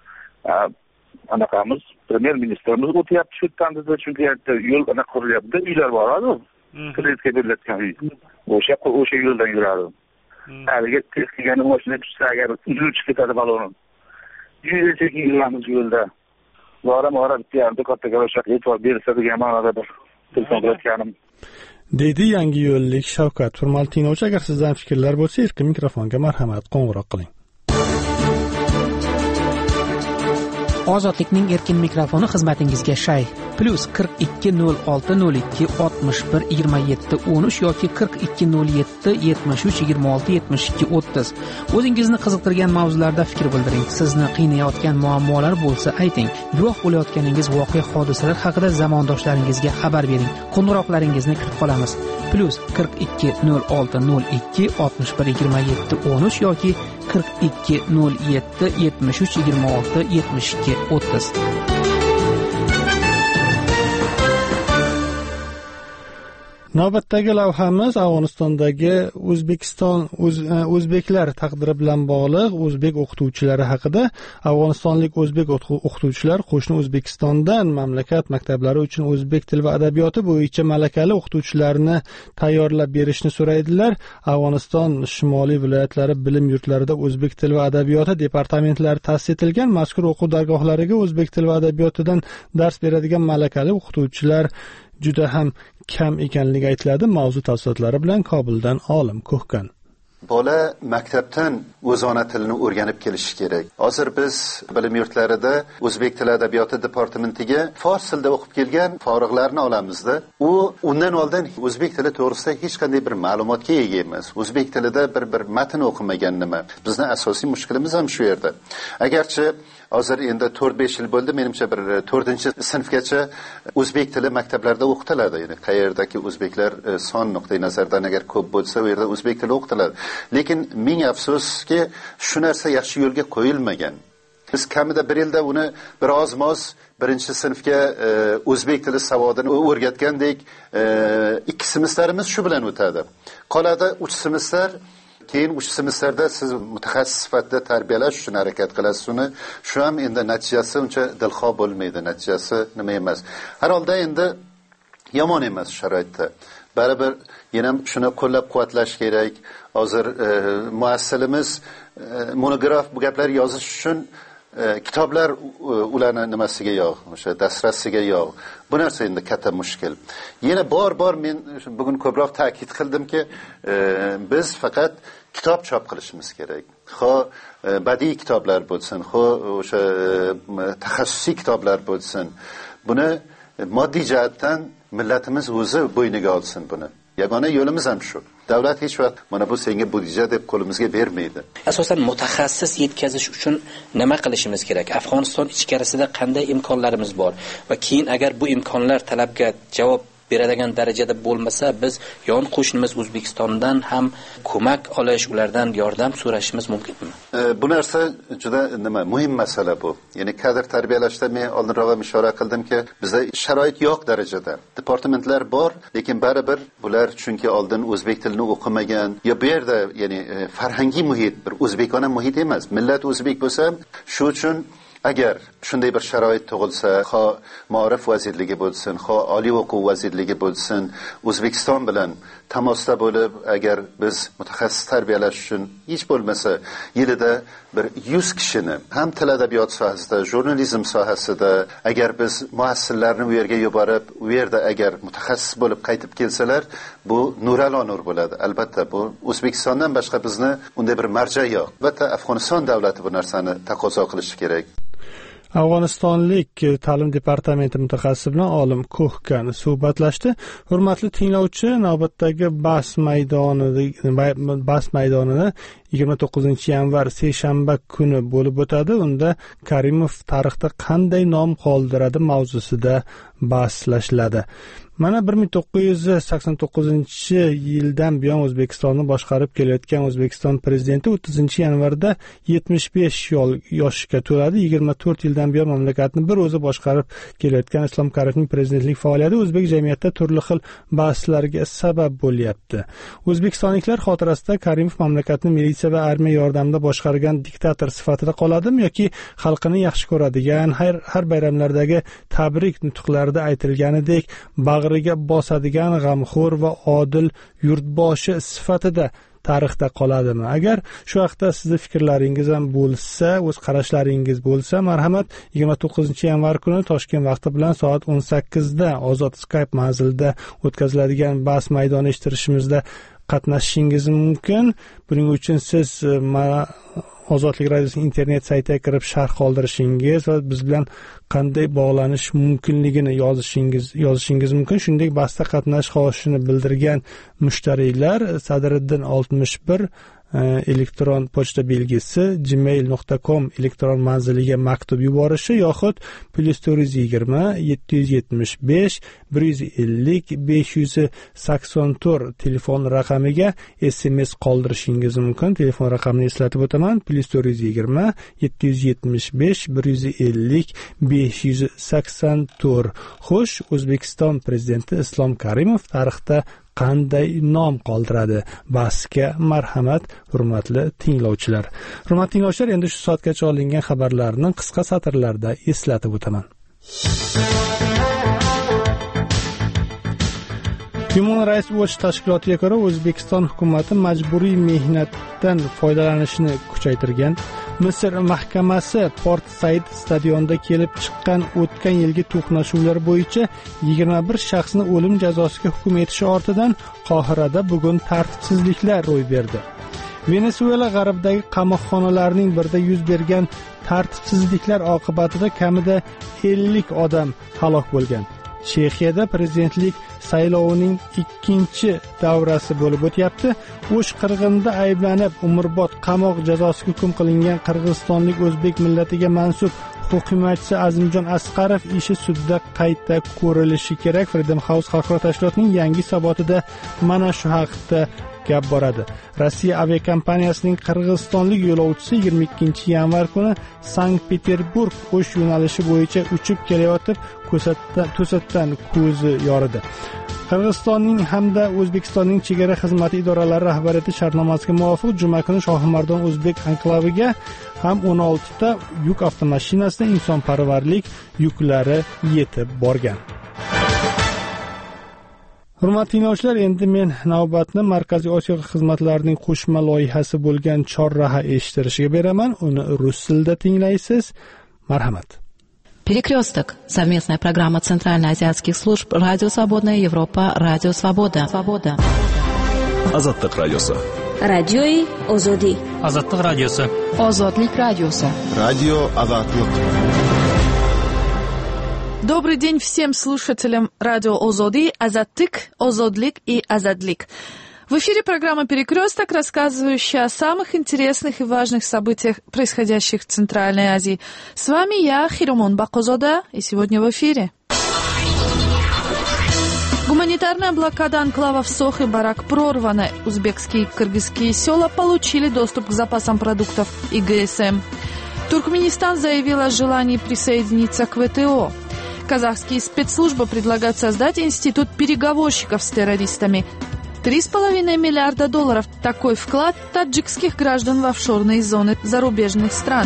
Anaqamiz premyer ministrimiz o'tyapti shu yerdan dedi, chunki yo'l ana qurilyapti, uylar bor-ku. Kreditga berilayotgan uy. O'sha o'sha yo'ldan yuradi. Haliga tez kelgan mashina tushsa agar uzilib chiqib ketadi balonim. Juda sekin yuramiz yo'lda. Zora-mora bitta katta-katta e'tibor bersa degan ma'noda bir telefon qilayotganim. Deydi Yangiyo'llik Shavkat Turmaltinovich. Agar sizdan fikrlar bo'lsa, erkin mikrofonga marhamat qo'ng'iroq qiling. Ozodlikning erkin mikrofoni xizmatingizga shay. Plus qirq ikki nol olti nol ikki oltmish bir yigirma yetti o'n uch yoki qirq ikki nol yetti yetmish uch yigirma olti yetmish ikki o'ttiz. O'zingizni qiziqtirgan mavzularda fikr bildiring. Sizni qiynayotgan muammolar bo'lsa ayting. Guvoh bo'layotganingiz voqea hodisalar haqida zamondoshlaringizga xabar bering. Qo'ng'iroqlaringizni kutib qolamiz. Plus qirq ikki nol olti nol ikki oltmish bir yigirma yetti o'n uch yoki qirq ikki nol yetti yetmish uch yigirma olti yetmish ikki o'ttiz. Navbatdagi lavhamiz Afg'onistondagi O'zbekiston o'zbeklar taqdiri bilan bog'liq o'zbek o'qituvchilari haqida. Afg'onistonlik o'zbek o'qituvchilar qo'shni O'zbekistondan mamlakat maktablari uchun o'zbek tili va adabiyoti bo'yicha malakali o'qituvchilarni tayyorlab berishni so'raydilar. Afg'oniston shimoliy viloyatlari bilim yurtlarida o'zbek tili va adabiyoti departamentlari ta'sis etilgan. Mazkur o'quv dargohlariga o'zbek tili va adabiyotidan dars beradigan malakali o'qituvchilar juda ham kam ekanligi aytiladi. Mavzu tafsilotlari bilan Kobuldan Olim Ko'hkan. Bola maktabdan o'z ona tilini o'rganib kelishi kerak. Hozir biz bilim yurtlarida o'zbek tili adabiyoti departamentiga fors tilida o'qib kelgan foriqlarni olamizda. U undan oldin o'zbek tili to'g'risida hech qanday bir ma'lumotga ega emas. O'zbek tilida bir bir matn o'qimagan nima. Bizning asosiy mushkulimiz ham shu yerda. Agarchi hozir endi to'rt besh yil bo'ldi, menimcha bir to'rtinchi sinfgacha o'zbek tili maktablarda o'qitiladi. Ya'ni qayerdagi o'zbeklar son nuqtai nazardan agar ko'p bo'lsa, u yerda o'zbek tili o'qitiladi. Lekin ming afsuski shu narsa yaxshi yo'lga qo'yilmagan. Biz kamida bir yilda uni biroz moz birinchi sinfga o'zbek tili savodini o'rgatgandek, ikki semestrimiz shu bilan o'tadi. Qoladi uch semestr keyin uch semestrda siz mutaxassis sifatida tarbiyalash uchun harakat qilasiz uni. Shu ham endi natijasi uncha dilxo bo'lmaydi, natijasi nima emas. Har holda endi yomon emas sharoitda. Baribir yana shuni qo'llab-quvvatlash kerak. Hozir e, muassilimiz e, monograf bu gaplar yozish uchun e, kitoblar e, ularni nimasiga yo'q, o'sha dasturasiga yo'q. Bu narsa endi katta mushkil. Yana bor-bor men bugun ko'proq ta'kid qildimki, e, biz faqat kitob chop qilishimiz kerak. Xo e, badiiy kitoblar bo'lsin, xo o'sha e, taxassusiy kitoblar bo'lsin. Buni e, moddiy jihatdan millatimiz o'zi bo'yniga olsin buni. Yagona yo'limiz ham shu. Davlat hech vaqt mana bu senga budjet deb qo'limizga bermaydi. Asosan mutaxassis yetkazish uchun nima qilishimiz kerak? Afg'oniston ichkarisida qanday imkonlarimiz bor va keyin agar bu imkonlar talabga javob beradigan darajada bo'lmasa, biz yon qo'shnimiz O'zbekistondan ham ko'mak olish, ulardan yordam so'rashimiz mumkinmi? E, bu narsa juda nima, muhim masala bu. Ya'ni kadr tarbiyalashda men oldinroq ham ishora qildimki, bizda sharoit yo'q darajada. Departamentlar bor, lekin baribir bular chunki oldin o'zbek tilini o'qimagan, yo bu yerda ya'ni e, farhangiy muhit, bir o'zbekona muhit emas. Millat o'zbek bo'lsa, shu uchun agar shunday bir sharoit tug'ilsa, xo Ma'rif vazirligi bo'lsin, xo oliy o'quv vazirligi bo'lsin, O'zbekiston bilan tamosda bo'lib, agar biz mutaxassis tarbiyalash uchun hech bo'lmasa yilida bir yuz kishini ham til adabiyot sohasida, jurnalizm sohasida agar biz muassillarni u yerga yuborib, u yerda agar mutaxassis bo'lib qaytib kelsalar, bu nuralo nur bo'ladi. Albatta bu O'zbekistondan boshqa bizni unday bir marja yo'q. Albatta Afg'oniston davlati bu narsani taqozo qilishi kerak. Afg'onistonlik ta'lim departamenti mutaxassisi bilan olim Ko'hkan suhbatlashdi. Hurmatli tinglovchi, navbatdagi bahs maydonida bahs maydonida yigirma to'qqizinchi yanvar seshanba kuni bo'lib o'tadi. Unda Karimov tarixda qanday nom qoldiradi mavzusida bahslashiladi. Mana bir ming to'qqiz yuz sakson to'qqizinchi yildan buyon O'zbekistonni boshqarib kelayotgan O'zbekiston prezidenti o'ttizinchi yanvarda yetmish besh yoshga to'ladi. yigirma to'rt yildan buyon mamlakatni bir o'zi boshqarib kelayotgan Islom Karimovning prezidentlik faoliyati o'zbek jamiyatida turli xil bahslarga sabab bo'lyapti. O'zbekistonliklar xotirasida Karimov mamlakatni militsiya va armiya yordamida boshqargan diktator sifatida qoladimi yoki xalqini yaxshi ko'radigan, har har bayramlardagi tabrik nutqlarida aytilganidek bag'riga bosadigan g'amxo'r va odil yurtboshi sifatida tarixda qoladimi? Agar shu haqda sizning fikrlaringiz ham bo'lsa, o'z qarashlaringiz bo'lsa, marhamat yigirma to'qqizinchi yanvar kuni Toshkent vaqti bilan soat o'n sakkizda ozod Skype manzilida o'tkaziladigan bahs maydoni ishtirishimizda qatnashishingiz mumkin. Buning uchun siz Ozodlik radiosining internet saytiga kirib sharh qoldirishingiz va biz bilan qanday bog'lanish mumkinligini yozishingiz yozishingiz mumkin. Shuningdek, bahsda qatnashish xohishini bildirgan mushtariylar Sadriddin oltmish bir elektron pochta belgisi gmail nuqta com elektron manziliga maktub yuborishi yoxud plus to'rt yuz yigirma yetti yuz yetmish besh bir yuz ellik besh yuz sakson to'rt telefon raqamiga S M S qoldirishingiz mumkin. Telefon raqamini eslatib o'taman: plus to'rt yuz yigirma yetti yuz yetmish besh bir yuz ellik besh yuz sakson to'rt. Xo'sh, O'zbekiston prezidenti Islom Karimov tarixda qanday nom qoldiradi? Bahsga marhamat, hurmatli tinglovchilar. Hurmatli tinglovchilar, endi shu soatgacha olingan xabarlarni qisqa satrlarda eslatib o'taman. Human Rights Watch tashkilotiga ko'ra, O'zbekiston hukumati majburiy mehnatdan foydalanishni kuchaytirgan. Misr mahkamasi Port Said stadionida kelib chiqqan o'tgan yilgi to'qnashuvlar bo'yicha yigirma bir shaxsni o'lim jazosiga hukm etishi ortidan Qohirada bugun tartibsizliklar ro'y berdi. Venesuela g'arbidagi qamoqxonalarning birida yuz bergan tartibsizliklar oqibatida kamida ellik odam halok bo'lgan. Chexiyada prezidentlik saylovining ikkinchi davrasi bo'lib o'tyapti. O'sh qirg'inida ayblanib umrbod qamoq jazosiga hukm qilingan qirg'izistonlik o'zbek millatiga mansub hukumatchi Azimjon Asqarov ishi sudda qayta ko'rilishi kerak. Freedom House xalqaro tashkilotining yangi hisobotida mana shu haqda gap boradi. Rossiya aviakompaniyasining qirg'izistonlik yo'lovchisi yigirma ikkinchi yanvar kuni Sankt-Peterburg O'sh yo'nalishi bo'yicha uchib kelayotib to'satdan ko'zi yoridi. Qirg'izistonning hamda O'zbekistonning chegara xizmati idoralari rahbariyati shartnomasiga muvofiq juma kuni Shohimardon o'zbek anklaviga ham o'n olti ta yuk avtomashinasida insonparvarlik yuklari yetib borgan. Hurmatli tinglovchilar, endi men navbatni Markaziy Osiyo xizmatlarining qo'shma loyihasi bo'lgan chorraha eshittirishiga beraman. Uni rus tilida tinglaysiz. Marhamat. Перекресток. Совместная программа Центральноазиатских служб Радио Свободная Европа, Радио Свобода. Свобода. Азаттык радиосы. Радиои Озоди. Азаттык радиосы. Озодлик радиосы. Радио Азаттык. Добрый день всем слушателям радио Озоди, Азаттык, Озодлик и Азадлик. В эфире программа «Перекресток», рассказывающая о самых интересных и важных событиях, происходящих в Центральной Азии. С вами я, Хиромон Бакозода, и сегодня в эфире. Гуманитарная блокада анклавов Сох и Барак прорвана. Узбекские и кыргызские села получили доступ к запасам продуктов и ГСМ. Туркменистан заявил о желании присоединиться к ВТО. Казахские спецслужбы предлагают создать институт переговорщиков с террористами. Три с половиной миллиарда долларов – такой вклад таджикских граждан в офшорные зоны зарубежных стран.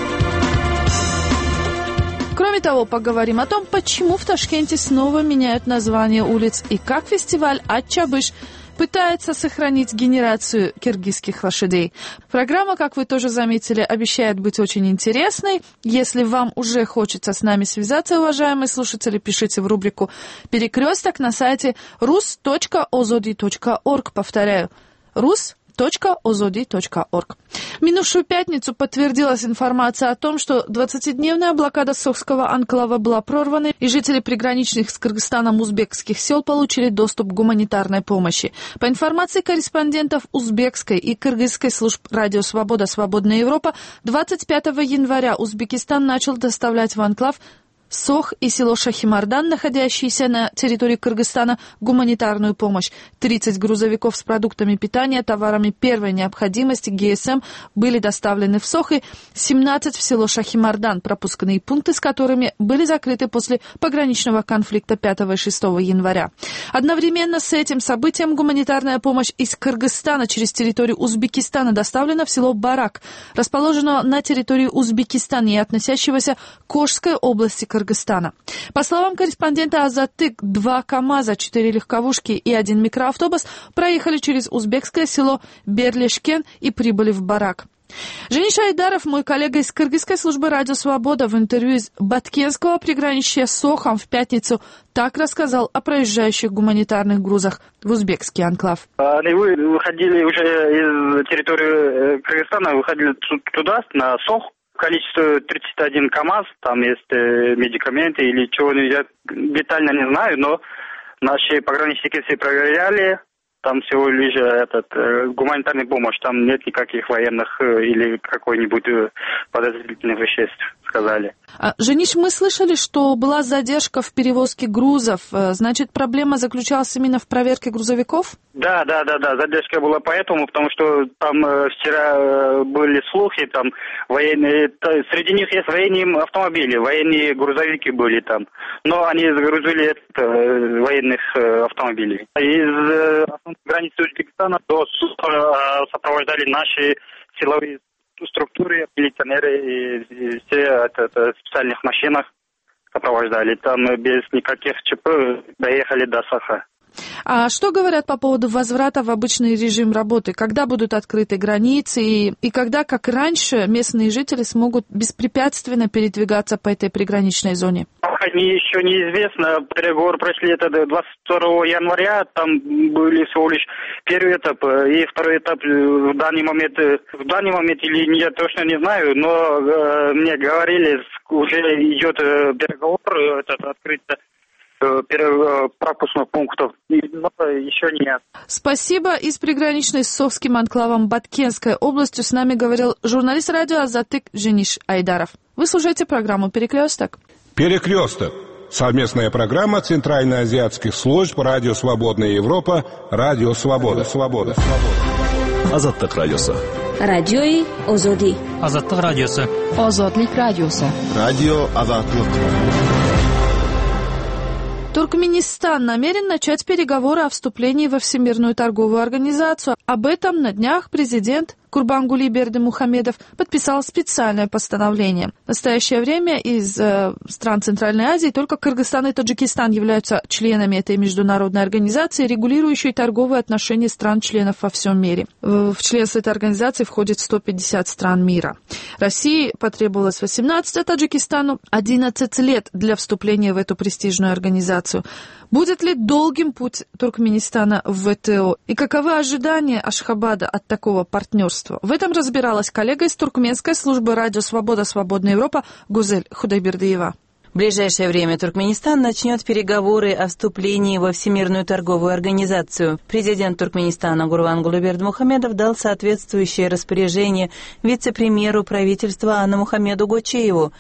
Кроме того, поговорим о том, почему в Ташкенте снова меняют название улиц и как фестиваль Ат-Чабыш пытается сохранить генерацию киргизских лошадей. Программа, как вы тоже заметили, обещает быть очень интересной. Если вам уже хочется с нами связаться, уважаемые слушатели, пишите в рубрику «Перекресток» на сайте рус точка озоди точка орг. Повторяю, рус точка озоди точка орг. В минувшую пятницу подтвердилась информация о том, что двадцатидневная блокада Сохского анклава была прорвана, и жители приграничных с Кыргызстаном узбекских сел получили доступ к гуманитарной помощи. По информации корреспондентов узбекской и кыргызской служб Радио Свобода, Свободная Европа, двадцать пятого января Узбекистан начал доставлять в анклав Сох и село Шахимардан, находящиеся на территории Кыргызстана, гуманитарную помощь. тридцать грузовиков с продуктами питания, товарами первой необходимости, ГСМ были доставлены в Сох и семнадцать в село Шахимардан, пропускные пункты с которыми были закрыты после пограничного конфликта пятого и шестого января. Одновременно с этим событием гуманитарная помощь из Кыргызстана через территорию Узбекистана доставлена в село Барак, расположенное на территории Узбекистана и относящегося к Ошской области Кыргызстана. Кыргызстана. По словам корреспондента Азаттык, два КАМАЗа, четыре легковушки и один микроавтобус проехали через узбекское село Берлешкен и прибыли в Барак. Жениш Айдаров, мой коллега из кыргызской службы Радио Свобода, в интервью из Баткенского приграничья с Сохом в пятницу так рассказал о проезжающих гуманитарных грузах в узбекский анклав. Они выходили уже из территории Кыргызстана, выходили туда, на Сох. Количество тридцать один КАМАЗ, там есть э, медикаменты или чего, я детально не знаю, но наши пограничники все проверяли, там всего лишь этот, э, гуманитарная помощь, там нет никаких военных э, или какой-нибудь э, подозрительных веществ, сказали. А, Жениш, мы слышали, что была задержка в перевозке грузов, значит, проблема заключалась именно в проверке грузовиков? Да, да, да, да, задержка была поэтому, потому что там э, вчера э, были слухи, там военные, то, среди них есть военные автомобили, военные грузовики были там, но они загрузили это, э, военных э, автомобилей. Из э, границы Узбекистана до Суха э, сопровождали наши силовые структуры, милиционеры и, и все это, это, в специальных машинах сопровождали. Там без никаких ЧП доехали до Саха. А что говорят по поводу возврата в обычный режим работы? Когда будут открыты границы и, и когда, как раньше, местные жители смогут беспрепятственно передвигаться по этой приграничной зоне? Пока не, еще неизвестно. Переговоры прошли это двадцать второго января. Там были всего лишь первый этап и второй этап в данный момент. В данный момент или нет, точно не знаю, но э, мне говорили, уже идет э, переговор, этот открыто пропускных пунктов, но еще нет. Спасибо. Из приграничной с Сохским анклавом Баткенской областью с нами говорил журналист радио Азаттык Жениш Айдаров. Вы слушаете программу «Перекресток». «Перекресток» — совместная программа Центральноазиатских служб Радио Свободная Европа, Радио Свобода. Свобода. Азаттык радиосы. Радиои Озоди. Азаттык радиосы. Озодлик радиосы. Радио Азаттык. Туркменистан намерен начать переговоры о вступлении во Всемирную торговую организацию. Об этом на днях президент Курбангули Бердымухамедов подписал специальное постановление. В настоящее время из э, стран Центральной Азии только Кыргызстан и Таджикистан являются членами этой международной организации, регулирующей торговые отношения стран-членов во всем мире. В, в членство этой организации входит сто пятьдесят стран мира. России потребовалось восемнадцать, а Таджикистану одиннадцать лет для вступления в эту престижную организацию. Будет ли долгим путь Туркменистана в ВТО? И каковы ожидания Ашхабада от такого партнерства? В этом разбиралась коллега из туркменской службы радио «Свобода. Свободная Европа» Гузель Худайбердиева. В ближайшее время Туркменистан начнет переговоры о вступлении во Всемирную торговую организацию. Президент Туркменистана Гурбангулы Бердымухамедов дал соответствующее распоряжение вице-премьеру правительства Анна-Мухамеду Гочиеву.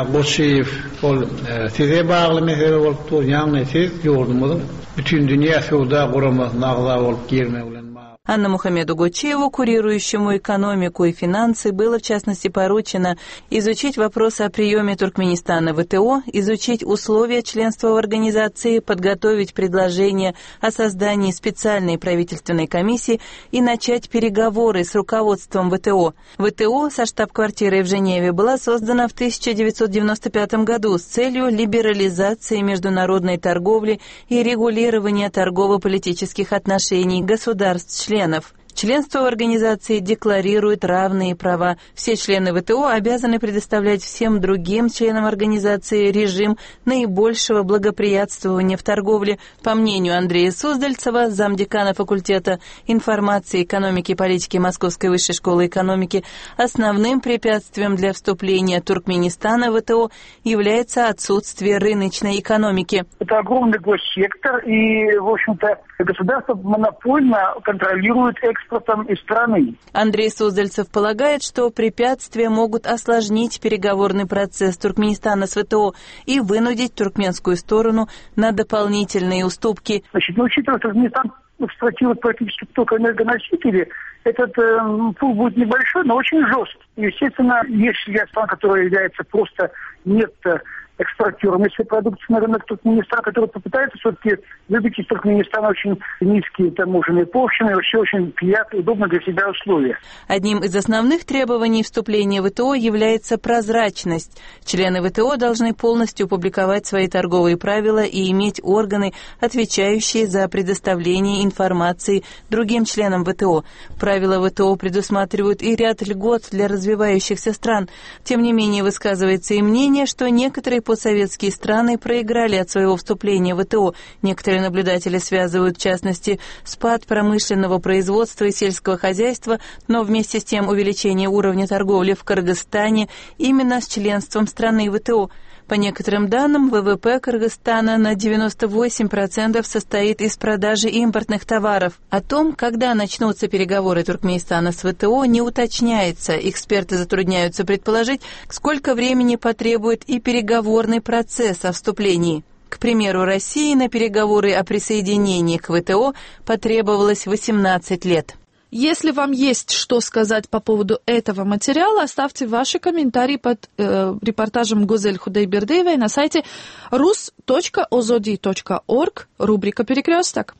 Анна-Мухамеду Гочиеву, курирующему экономику и финансы, было в частности поручено изучить вопросы о приеме Туркменистана в ВТО, изучить условия членства в организации, подготовить предложение о создании специальной правительственной комиссии и начать переговоры с руководством ВТО. ВТО со штаб-квартирой в Женеве была создана в тысяча девятьсот девяносто пятом году с целью либерализации международной торговли и регулирования торгово-политических отношений государств-членов. Членство в организации декларирует равные права. Все члены ВТО обязаны предоставлять всем другим членам организации режим наибольшего благоприятствования в торговле. По мнению Андрея Суздальцева, замдекана факультета информации, экономики и политики Московской высшей школы экономики, основным препятствием для вступления Туркменистана в ВТО является отсутствие рыночной экономики. Это огромный госсектор, и, в общем-то, государство монопольно контролирует экспортом из страны. Андрей Суздальцев полагает, что препятствия могут осложнить переговорный процесс Туркменистана с ВТО и вынудить туркменскую сторону на дополнительные уступки. Значит, ну, учитывая, что Туркменистан экспортирует практически только энергоносители, этот э, пул будет небольшой, но очень жесткий. Естественно, есть страна, которая является просто нет экспортером, если продукция на рынок Туркменистана, который попытается все-таки выбить из Туркменистана очень низкие таможенные пошлины и вообще очень приятные, удобно для себя условия. Одним из основных требований вступления в ВТО является прозрачность. Члены ВТО должны полностью публиковать свои торговые правила и иметь органы, отвечающие за предоставление информации другим членам ВТО. Правила ВТО предусматривают и ряд льгот для развивающихся стран. Тем не менее, высказывается и мнение, что некоторые постсоветские страны проиграли от своего вступления в ВТО. Некоторые наблюдатели связывают, в частности, спад промышленного производства и сельского хозяйства, но вместе с тем увеличение уровня торговли в Кыргызстане именно с членством страны в ВТО. По некоторым данным, ВВП Кыргызстана на девяносто восемь процентов состоит из продажи импортных товаров. О том, когда начнутся переговоры Туркменистана с ВТО, не уточняется. Эксперты затрудняются предположить, сколько времени потребует и переговорный процесс о вступлении. К примеру, России на переговоры о присоединении к ВТО потребовалось восемнадцать лет. Если вам есть что сказать по поводу этого материала, оставьте ваши комментарии под э, репортажем Гузель Худайбердиевой на сайте рус точка озоди точка орг, рубрика «Перекресток».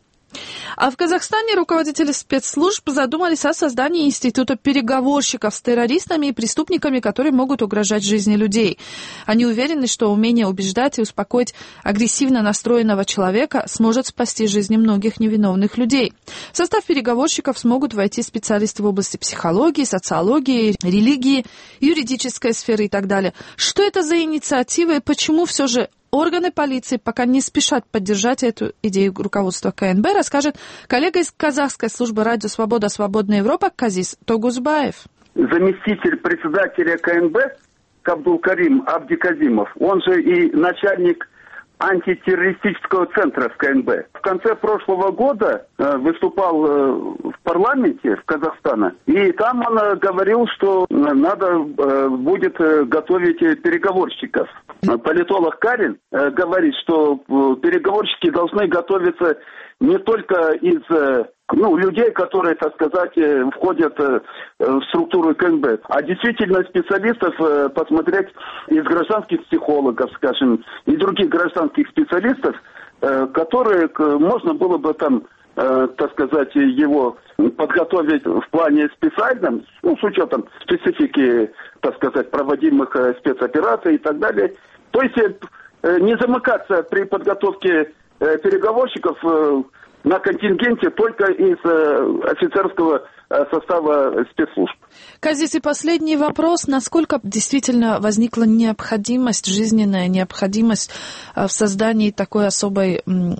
А в Казахстане руководители спецслужб задумались о создании института переговорщиков с террористами и преступниками, которые могут угрожать жизни людей. Они уверены, что умение убеждать и успокоить агрессивно настроенного человека сможет спасти жизни многих невиновных людей. В состав переговорщиков смогут войти специалисты в области психологии, социологии, религии, юридической сферы и так далее. Что это за инициатива и почему все же органы полиции пока не спешат поддержать эту идею руководства КНБ, расскажет коллега из казахской службы радио «Свобода. Свободная Европа» Казис Тогузбаев. Заместитель председателя КНБ Кабдулкарим Абдиказимов, он же и начальник антитеррористического центра в КНБ. В конце прошлого года э, выступал э, в парламенте в Казахстане, и там он э, говорил, что надо э, будет э, готовить переговорщиков. Политолог Карин э, говорит, что э, переговорщики должны готовиться не только из э, ну, людей, которые, так сказать, э, входят э, в структуру КНБ, а действительно специалистов э, посмотреть из гражданских психологов, скажем, и других гражданских специалистов, которые можно было бы там, так сказать, его подготовить в плане специальном, ну, с учетом специфики, так сказать, проводимых спецопераций и так далее. То есть не замыкаться при подготовке переговорщиков на контингенте только из офицерского состава спецслужб. Казис, и последний вопрос. Насколько действительно возникла необходимость, жизненная необходимость в создании такой особой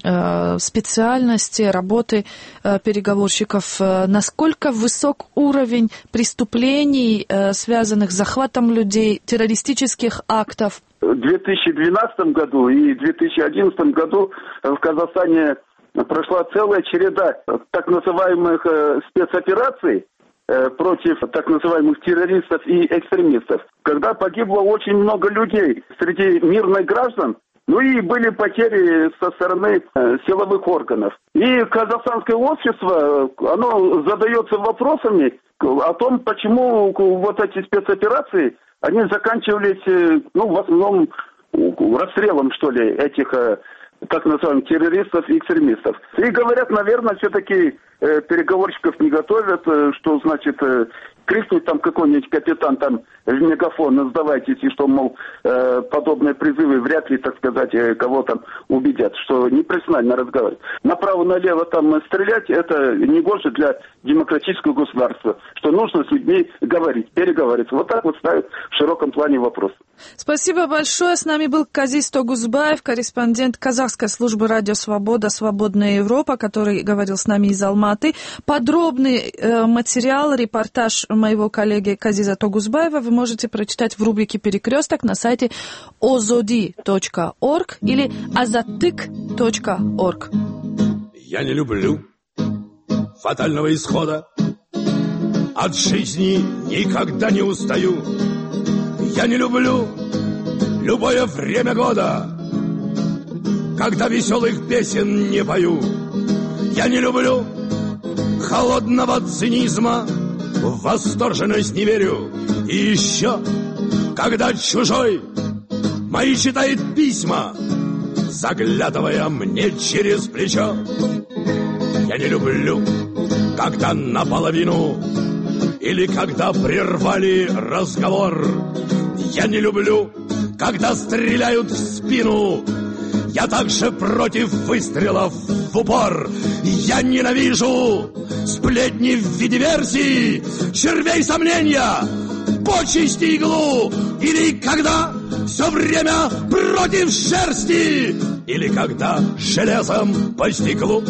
специальности работы переговорщиков? Насколько высок уровень преступлений, связанных с захватом людей, террористических актов? В две тысячи двенадцатом году и две тысячи одиннадцатом году в Казахстане прошла целая череда так называемых э, спецопераций э, против так называемых террористов и экстремистов, когда погибло очень много людей среди мирных граждан, ну и были потери со стороны э, силовых органов. И казахстанское общество, оно задается вопросами о том, почему вот эти спецоперации, они заканчивались, э, ну, в основном расстрелом, что ли, этих э, так называемых террористов и экстремистов. И говорят, наверное, все-таки э, переговорщиков не готовят, э, что значит э, крикнуть там какой-нибудь капитан там в мегафон, сдавайтесь, и что, мол, э, подобные призывы вряд ли, так сказать, э, кого там убедят, что непрофессионально разговаривать. Направо-налево там стрелять, это не гоже для демократического государства, что нужно с людьми говорить, переговариваться. Вот так вот ставят в широком плане вопрос. Спасибо большое. С нами был Казис Тогузбаев, корреспондент казахской службы «Радио Свобода», «Свободная Европа», который говорил с нами из Алматы. Подробный э, материал, репортаж моего коллеги Казиза Тогузбаева вы можете прочитать в рубрике «Перекресток» на сайте озоди точка орг или азаттык точка орг. Я не люблю фатального исхода, от жизни никогда не устаю. Я не люблю любое время года, когда веселых песен не пою. Я не люблю холодного цинизма, в восторженность не верю. И еще, когда чужой мои читает письма, заглядывая мне через плечо. Я не люблю, когда наполовину или когда прервали разговор. Я не люблю, когда стреляют в спину. Я также против выстрелов в упор. Я ненавижу сплетни в виде версий, червей сомнения, почести иглу. Или когда все время против шерсти, или когда железом по стеклу.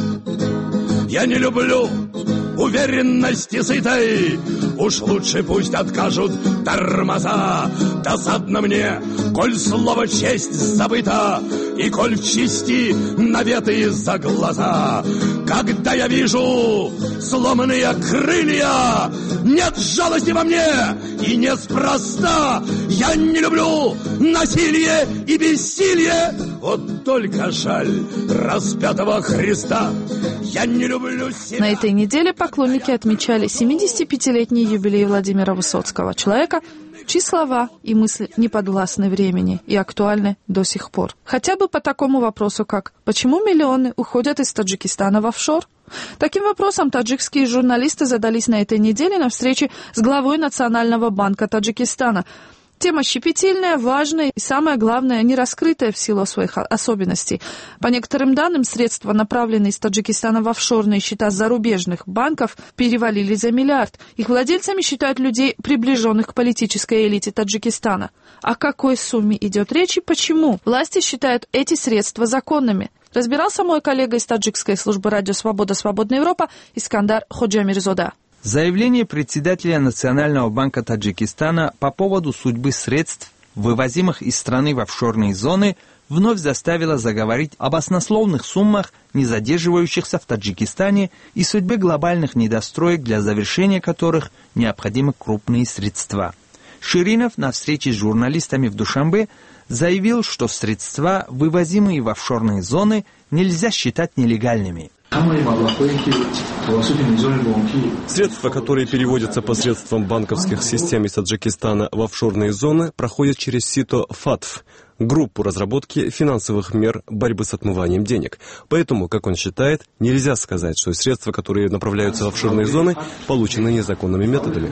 Я не люблю уверенности сытой, уж лучше пусть откажут тормоза. Досадно мне, коль слово честь забыто, и коль в чести наветы за глаза. Когда я вижу сломанные крылья, нет жалости во мне, и неспроста. Я не люблю насилие и бессилие, вот только жаль распятого Христа. Я не люблю себя. На этой неделе поклонники отмечали семидесятипятилетний юбилей Владимира Высоцкого, человека, чьи слова и мысли не подвластны времени и актуальны до сих пор. Хотя бы по такому вопросу, как «Почему миллионы уходят из Таджикистана в офшор?». Таким вопросом таджикские журналисты задались на этой неделе на встрече с главой Национального банка Таджикистана. Тема щепетильная, важная и, самое главное, не раскрытая в силу своих особенностей. По некоторым данным, средства, направленные из Таджикистана в офшорные счета зарубежных банков, перевалили за миллиард. Их владельцами считают людей, приближенных к политической элите Таджикистана. О какой сумме идет речь и почему власти считают эти средства законными? Разбирался мой коллега из таджикской службы «Радио Свобода», «Свободная Европа» Искандар Ходжамирзода. Заявление председателя Национального банка Таджикистана по поводу судьбы средств, вывозимых из страны в офшорные зоны, вновь заставило заговорить об баснословных суммах, не задерживающихся в Таджикистане, и судьбе глобальных недостроек, для завершения которых необходимы крупные средства. Ширинов на встрече с журналистами в Душанбе заявил, что средства, вывозимые в офшорные зоны, нельзя считать нелегальными. Средства, которые переводятся посредством банковских систем из Таджикистана в офшорные зоны, проходят через сито ФАТФ, группу разработки финансовых мер борьбы с отмыванием денег. Поэтому, как он считает, нельзя сказать, что средства, которые направляются в офшорные зоны, получены незаконными методами.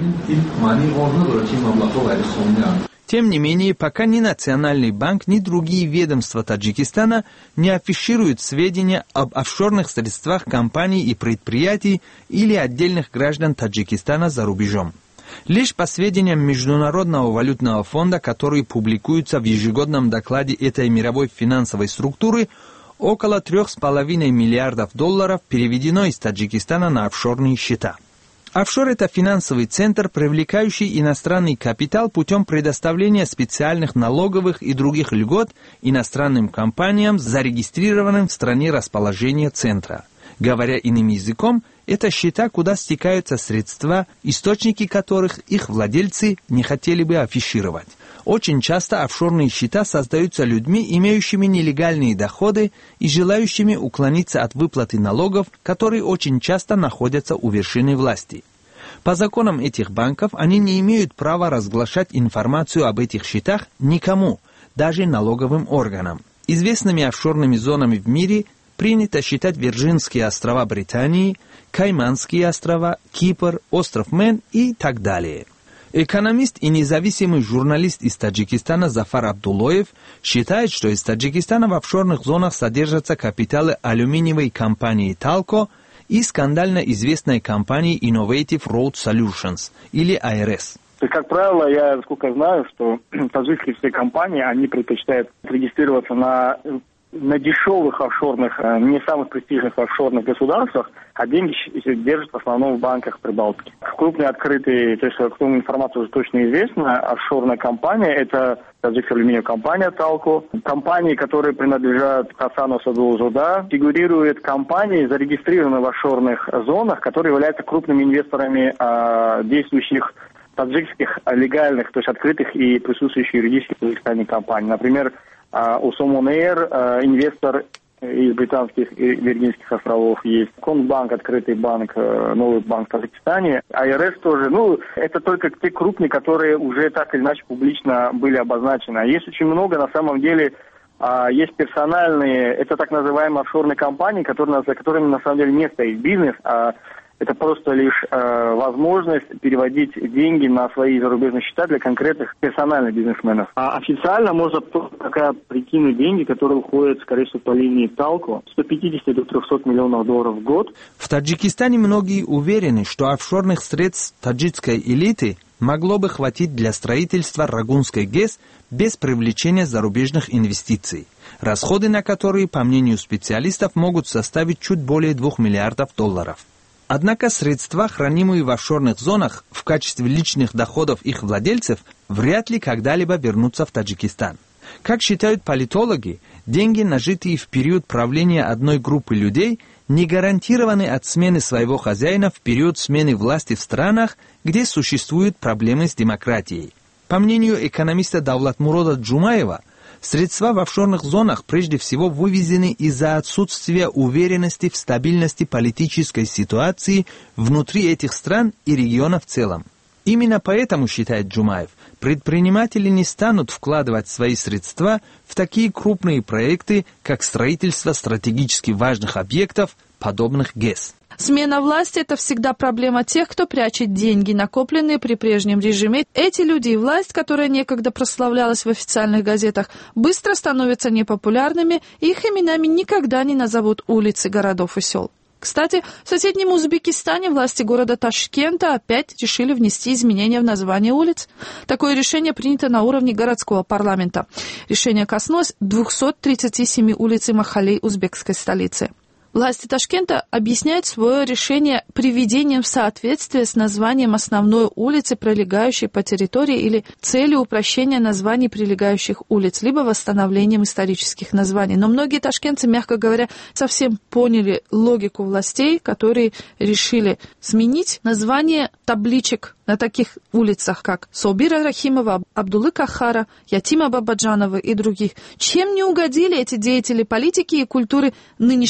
Тем не менее, пока ни Национальный банк, ни другие ведомства Таджикистана не афишируют сведения об офшорных средствах компаний и предприятий или отдельных граждан Таджикистана за рубежом. Лишь по сведениям Международного валютного фонда, которые публикуются в ежегодном докладе этой мировой финансовой структуры, около трех с половиной миллиардов долларов переведено из Таджикистана на офшорные счета. Офшор – это финансовый центр, привлекающий иностранный капитал путем предоставления специальных налоговых и других льгот иностранным компаниям, зарегистрированным в стране расположения центра. Говоря иным языком, это счета, куда стекаются средства, источники которых их владельцы не хотели бы афишировать. Очень часто офшорные счета создаются людьми, имеющими нелегальные доходы и желающими уклониться от выплаты налогов, которые очень часто находятся у вершины власти. По законам этих банков они не имеют права разглашать информацию об этих счетах никому, даже налоговым органам. Известными офшорными зонами в мире принято считать Вирджинские острова Британии, Кайманские острова, Кипр, остров Мэн и так далее. Экономист и независимый журналист из Таджикистана Зафар Абдуллоев считает, что из Таджикистана в офшорных зонах содержатся капиталы алюминиевой компании Talco и скандально известной компании Innovative Road Solutions, или ай эр эс. То есть, как правило, я, насколько знаю, что таджикские все компании, они предпочитают регистрироваться на... на дешевых офшорных, не самых престижных офшорных государствах, а деньги держат в основном в банках Прибалтики. Крупные открытые, то есть, кто информация уже точно известна, офшорная компания, это таджикская алюминиевая компания Talco. Компании, которые принадлежат Хасану Садулзуда, фигурируют компании, зарегистрированные в офшорных зонах, которые являются крупными инвесторами э, действующих таджикских легальных, то есть открытых и присутствующих юридических в Таджикистане компаний. Например, Uh, у Сомон Эйр uh, инвестор из британских и Виргинских островов есть. Конбанк, открытый банк, uh, новый банк в Таджикистане. ай эр эс тоже. Ну, это только те крупные, которые уже так или иначе публично были обозначены. А есть очень много, на самом деле, uh, есть персональные, это так называемые офшорные компании, которые, за которыми на самом деле не стоит бизнес, а это просто лишь э, возможность переводить деньги на свои зарубежные счета для конкретных персональных бизнесменов. А официально можно пока прикинуть деньги, которые уходят, скорее всего, по линии Talco, сто пятьдесят до трехсот миллионов долларов в год. В Таджикистане многие уверены, что офшорных средств таджикской элиты могло бы хватить для строительства Рагунской ГЭС без привлечения зарубежных инвестиций, расходы на которые, по мнению специалистов, могут составить чуть более двух миллиардов долларов. Однако средства, хранимые в офшорных зонах в качестве личных доходов их владельцев, вряд ли когда-либо вернутся в Таджикистан. Как считают политологи, деньги, нажитые в период правления одной группы людей, не гарантированы от смены своего хозяина в период смены власти в странах, где существуют проблемы с демократией. По мнению экономиста Давлатмурода Джумаева, средства в офшорных зонах прежде всего вывезены из-за отсутствия уверенности в стабильности политической ситуации внутри этих стран и региона в целом. Именно поэтому, считает Джумаев, предприниматели не станут вкладывать свои средства в такие крупные проекты, как строительство стратегически важных объектов, подобных ГЭС. Смена власти – это всегда проблема тех, кто прячет деньги, накопленные при прежнем режиме. Эти люди и власть, которая некогда прославлялась в официальных газетах, быстро становятся непопулярными, и их именами никогда не назовут улицы городов и сел. Кстати, в соседнем Узбекистане власти города Ташкента опять решили внести изменения в название улиц. Такое решение принято на уровне городского парламента. Решение коснулось двухсот тридцати семи улиц и махалей узбекской столицы. Власти Ташкента объясняют свое решение приведением в соответствие с названием основной улицы, пролегающей по территории, или целью упрощения названий прилегающих улиц, либо восстановлением исторических названий. Но многие ташкентцы, мягко говоря, совсем поняли логику властей, которые решили сменить название табличек на таких улицах, как Собира Рахимова, Абдуллы Кахара, Ятима Бабаджанова и других. Чем не угодили эти деятели политики и культуры нынешним властям?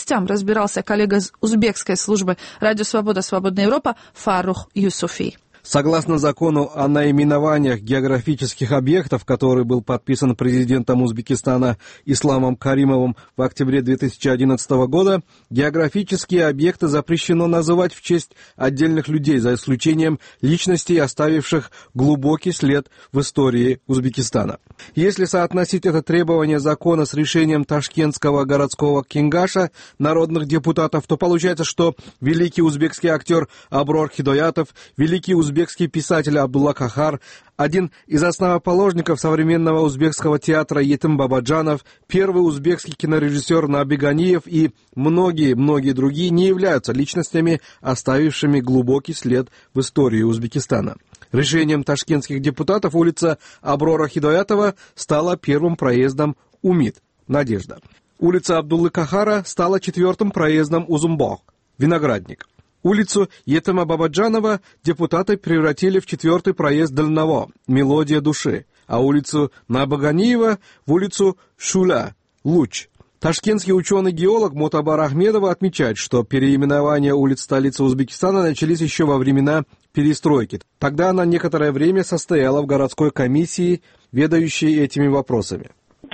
новостям разбирался коллега из узбекской службы «Радио Свобода. Свободная Европа» Фарух Юсуфи. Согласно закону о наименованиях географических объектов, который был подписан президентом Узбекистана Исламом Каримовым в октябре две тысячи одиннадцатого года, географические объекты запрещено называть в честь отдельных людей, за исключением личностей, оставивших глубокий след в истории Узбекистана. Если соотносить это требование закона с решением Ташкентского городского кенгаша народных депутатов, то получается, что великий узбекский актер Аброр Хидоятов, великий узбекский Узбекский писатель Абдулла Кахар, один из основоположников современного узбекского театра Етим Бабаджанов, первый узбекский кинорежиссер Наби Ганиев и многие-многие другие не являются личностями, оставившими глубокий след в истории Узбекистана. Решением ташкентских депутатов улица Аброра Хидоятова стала первым проездом Умид, Надежда. Улица Абдуллы Кахара стала четвертым проездом Узумбах, Виноградник. Улицу Етима Бабаджанова депутаты превратили в четвертый проезд Дального, Мелодия души, а улицу Набаганиева в улицу Шуля, Луч. Ташкентский ученый-геолог Мотабар Ахмедова отмечает, что переименования улиц столицы Узбекистана начались еще во времена перестройки. Тогда она некоторое время состояла в городской комиссии, ведающей этими вопросами.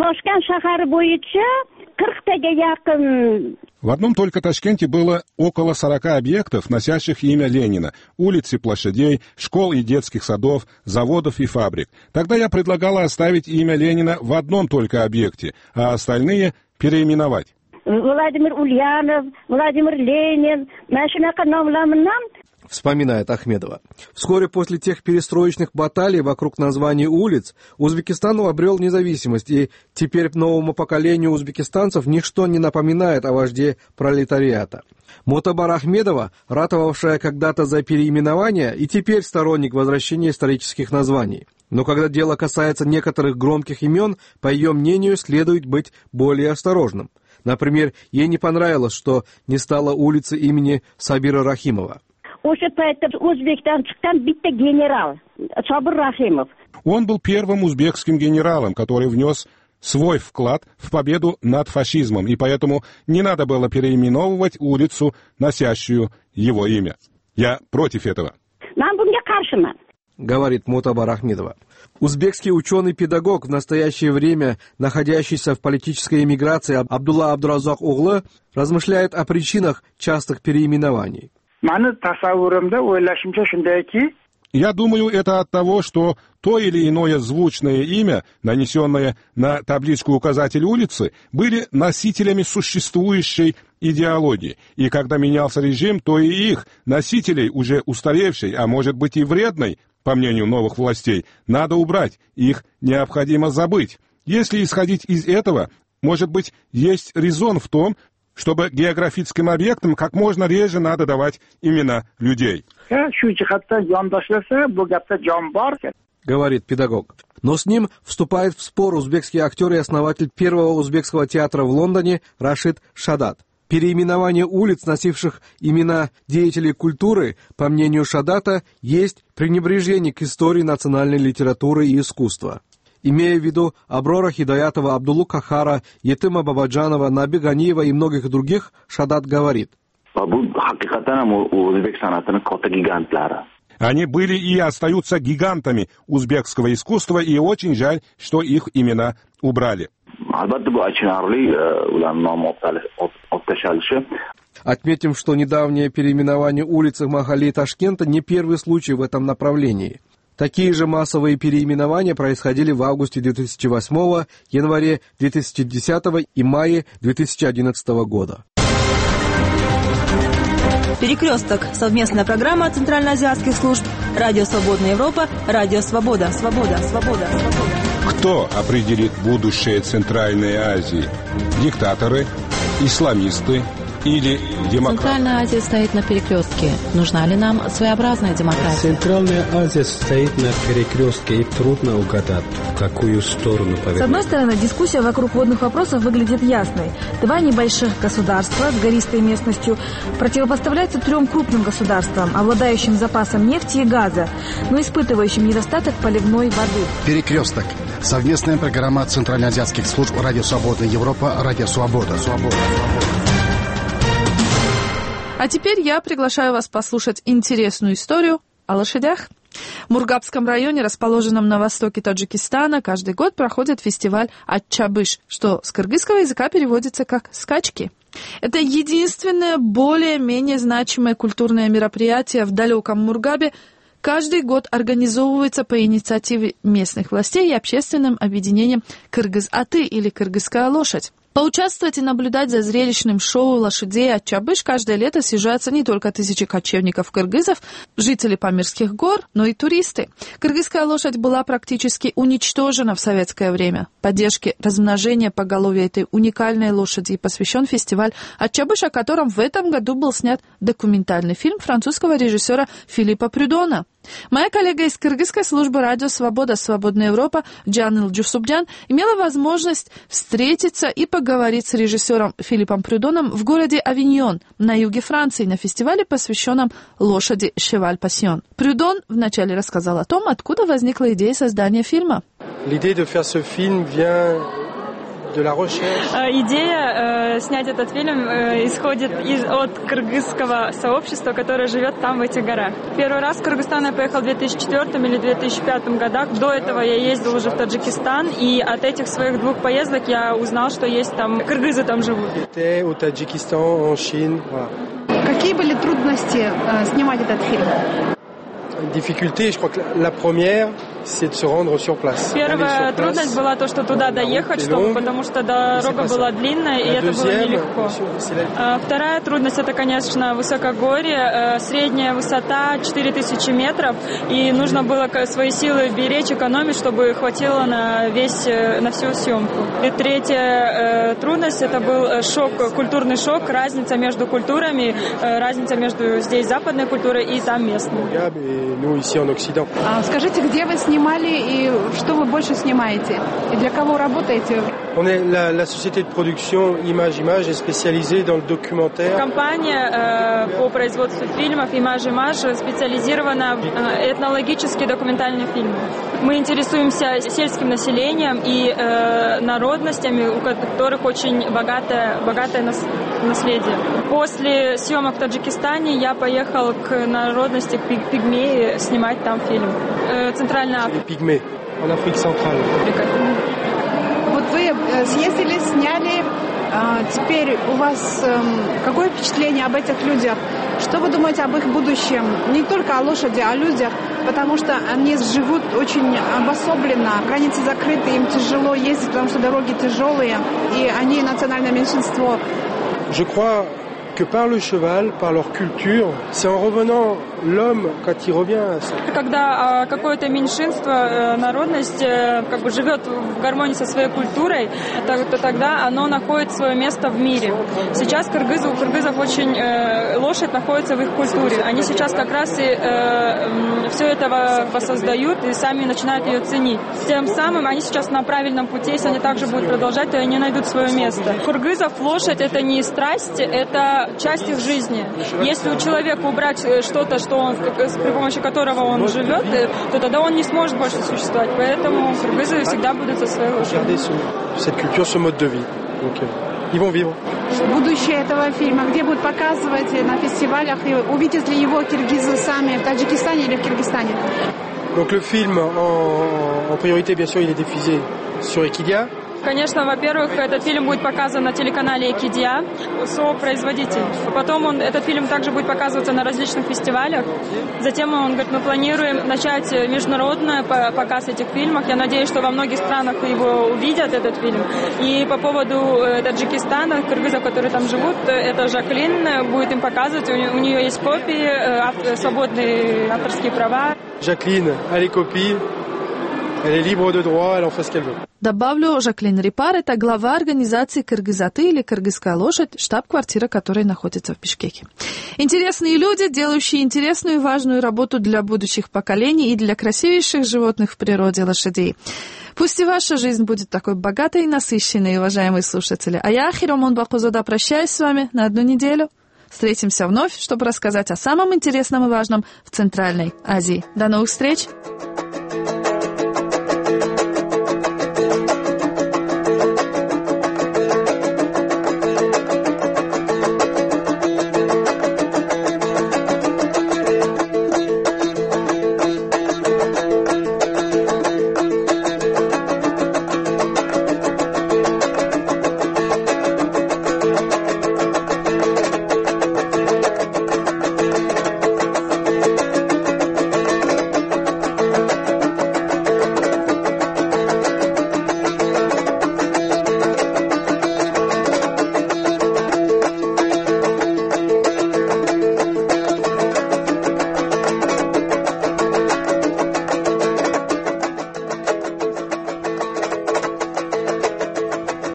В одном только Ташкенте было около сорока объектов, носящих имя Ленина. Улиц и площадей, школ и детских садов, заводов и фабрик. Тогда я предлагала оставить имя Ленина в одном только объекте, а остальные переименовать. Владимир Ульянов, Владимир Ленин, вспоминает Ахмедова. Вскоре после тех перестроечных баталий вокруг названий улиц Узбекистан обрел независимость, и теперь новому поколению узбекистанцев ничто не напоминает о вожде пролетариата. Мотабар Ахмедова, ратовавшая когда-то за переименование, и теперь сторонник возвращения исторических названий. Но когда дело касается некоторых громких имен, по ее мнению, следует быть более осторожным. Например, ей не понравилось, что не стало улицы имени Сабира Рахимова. Он был первым узбекским генералом, который внес свой вклад в победу над фашизмом, и поэтому не надо было переименовывать улицу, носящую его имя. Я против этого. Говорит Мотабар Ахмедова. Узбекский ученый-педагог, в настоящее время находящийся в политической эмиграции, Абдулла Абдуразак Оглы, размышляет о причинах частых переименований. Я думаю, это от того, что то или иное звучное имя, нанесенное на табличку-указатель улицы, были носителями существующей идеологии. И когда менялся режим, то и их, носителей, уже устаревшей, а может быть и вредной, по мнению новых властей, надо убрать, их необходимо забыть. Если исходить из этого, может быть, есть резон в том, чтобы географическим объектам как можно реже надо давать имена людей. Говорит педагог. Но с ним вступает в спор узбекский актер и основатель первого узбекского театра в Лондоне Рашид Шадат. Переименование улиц, носивших имена деятелей культуры, по мнению Шадата, есть пренебрежение к истории национальной литературы и искусства. Имея в виду Аброра Хидоятова, Абдуллу Кахара, Етима Бабаджанова, Наби Ганиева и многих других, Шадат говорит. Они были и остаются гигантами узбекского искусства, и очень жаль, что их имена убрали. Отметим, что недавнее переименование улиц и махаллей Ташкента не первый случай в этом направлении. Такие же массовые переименования происходили в августе две тысячи восьмого, январе две тысячи десятого и мае две тысячи одиннадцатого года. Перекресток. Совместная программа Центральноазиатских служб. Радио Свободная Европа. Радио Свобода. Свобода. Свобода. Свобода. Кто определит будущее Центральной Азии? Диктаторы? Исламисты? Или демократы? Центральная Азия стоит на перекрестке. Нужна ли нам своеобразная демократия? Центральная Азия стоит на перекрестке, и трудно угадать, в какую сторону повернуть. С одной стороны, дискуссия вокруг водных вопросов выглядит ясной. Два небольших государства с гористой местностью противопоставляются трем крупным государствам, обладающим запасом нефти и газа, но испытывающим недостаток поливной воды. Перекресток. Совместная программа Центральноазиатских служб «Радио Свободная Европа», «Радио Свобода». Свобода. А теперь я приглашаю вас послушать интересную историю о лошадях. В Мургабском районе, расположенном на востоке Таджикистана, каждый год проходит фестиваль Ат-Чабыш, что с кыргызского языка переводится как «скачки». Это единственное более-менее значимое культурное мероприятие в далеком Мургабе. Каждый год организовывается по инициативе местных властей и общественным объединением «Кыргыз-Аты» или «Кыргызская лошадь». Поучаствовать и наблюдать за зрелищным шоу лошадей Ат-Чабыш каждое лето съезжаются не только тысячи кочевников-кыргызов, жители Памирских гор, но и туристы. Кыргызская лошадь была практически уничтожена в советское время. Поддержке размножения поголовья этой уникальной лошади посвящен фестиваль Ат-Чабыш, о котором в этом году был снят документальный фильм французского режиссера Филиппа Прюдона. Моя коллега из кыргызской службы радио «Свобода», «Свободная Европа» Джанил Джусубджан имела возможность встретиться и поговорить с режиссером Филиппом Прюдоном в городе Авиньон на юге Франции на фестивале, посвященном лошади Cheval Passion. Прюдон вначале рассказал о том, откуда возникла идея создания фильма. Идея э, снять этот фильм э, исходит из, от кыргызского сообщества, которое живет там, в этих горах. Первый раз в Кыргызстан я поехал в две тысячи четвёртом или две тысячи пятом годах. До этого я ездил уже в Таджикистан, и от этих своих двух поездок я узнал, что есть там кыргызы там живут. Какие были трудности э, снимать этот фильм? Difficulté, je crois que la première, c'est de se rendre sur place. Первая трудность была то, что туда доехать, чтобы, потому что дорога была длинная, и это было нелегко. Вторая трудность — это, конечно, высокогорье, средняя высота четыре тысячи метров, и нужно было свои силы беречь, экономить, чтобы хватило на весь, на всю съемку. И третья трудность — это был шок, культурный шок, разница между культурами, разница между здесь западной культурой и там местной. А скажите, где вы снимали и что вы больше снимаете? И для кого работаете? On est la, la société de production Image Image est spécialisée dans le documentaire. Компания э, по производству фильмов Image Image специализирована в э, этнологические документальные фильмы. Мы интересуемся сельским населением и э, народностями, у которых очень богатое, богатое нас, наследие. После съемок в Таджикистане я поехал к народности пигмеи снимать там фильм. Э, Центральная Африка. Пигмеи, в Африке Центральной. Вот вы съездили, сняли, теперь у вас какое впечатление об этих людях? Что вы думаете об их будущем? Не только о лошади, а о людях, потому что они живут очень обособленно, границы закрыты, им тяжело ездить, потому что дороги тяжелые, и они национальное меньшинство. Je crois que par le cheval, par leur culture, c'est en revenant l'homme, quand il revient... Когда какое-то меньшинство, народность как бы живет в гармонии со своей культурой, то, то тогда оно находит свое место в мире. Сейчас кыргызы, у кыргызов очень лошадь находится в их культуре. Они сейчас как раз и э, все это воссоздают и сами начинают ее ценить. Тем самым они сейчас на правильном пути. Если они также будут продолжать, то они найдут свое место. У кыргызов лошадь — это не страсть, это часть их жизни. Если у человека убрать что-то, что он, при помощи которого он живет, то тогда он не сможет больше существовать. Поэтому кыргызы всегда будут со своей лошадью. Будущее этого фильма, где будут показывать на фестивалях, и увидят ли его киргизы сами в Таджикистане или в Киргизстане? Donc le film, en, en priorité, bien sûr, il est diffusé sur Equidia. Конечно, во-первых, этот фильм будет показан на телеканале Экидия, сопроизводитель. Потом он, этот фильм также будет показываться на различных фестивалях. Затем он говорит, мы планируем начать международный показ этих фильмов. Я надеюсь, что во многих странах его увидят, этот фильм. И по поводу Таджикистана, кыргызов, которые там живут, это Жаклин будет им показывать. У нее есть копии, автор, свободные авторские права. Жаклин, elle est copie, elle est libre de droit, elle en fait ce qu'elle veut. Добавлю, Жаклин Рипар — это глава организации «Кыргыз-Аты» или «Кыргызская лошадь», штаб-квартира которой находится в Бишкеке. Интересные люди, делающие интересную и важную работу для будущих поколений и для красивейших животных в природе лошадей. Пусть и ваша жизнь будет такой богатой и насыщенной, уважаемые слушатели. А я, Хиромон Бакузода, прощаюсь с вами на одну неделю. Встретимся вновь, чтобы рассказать о самом интересном и важном в Центральной Азии. До новых встреч!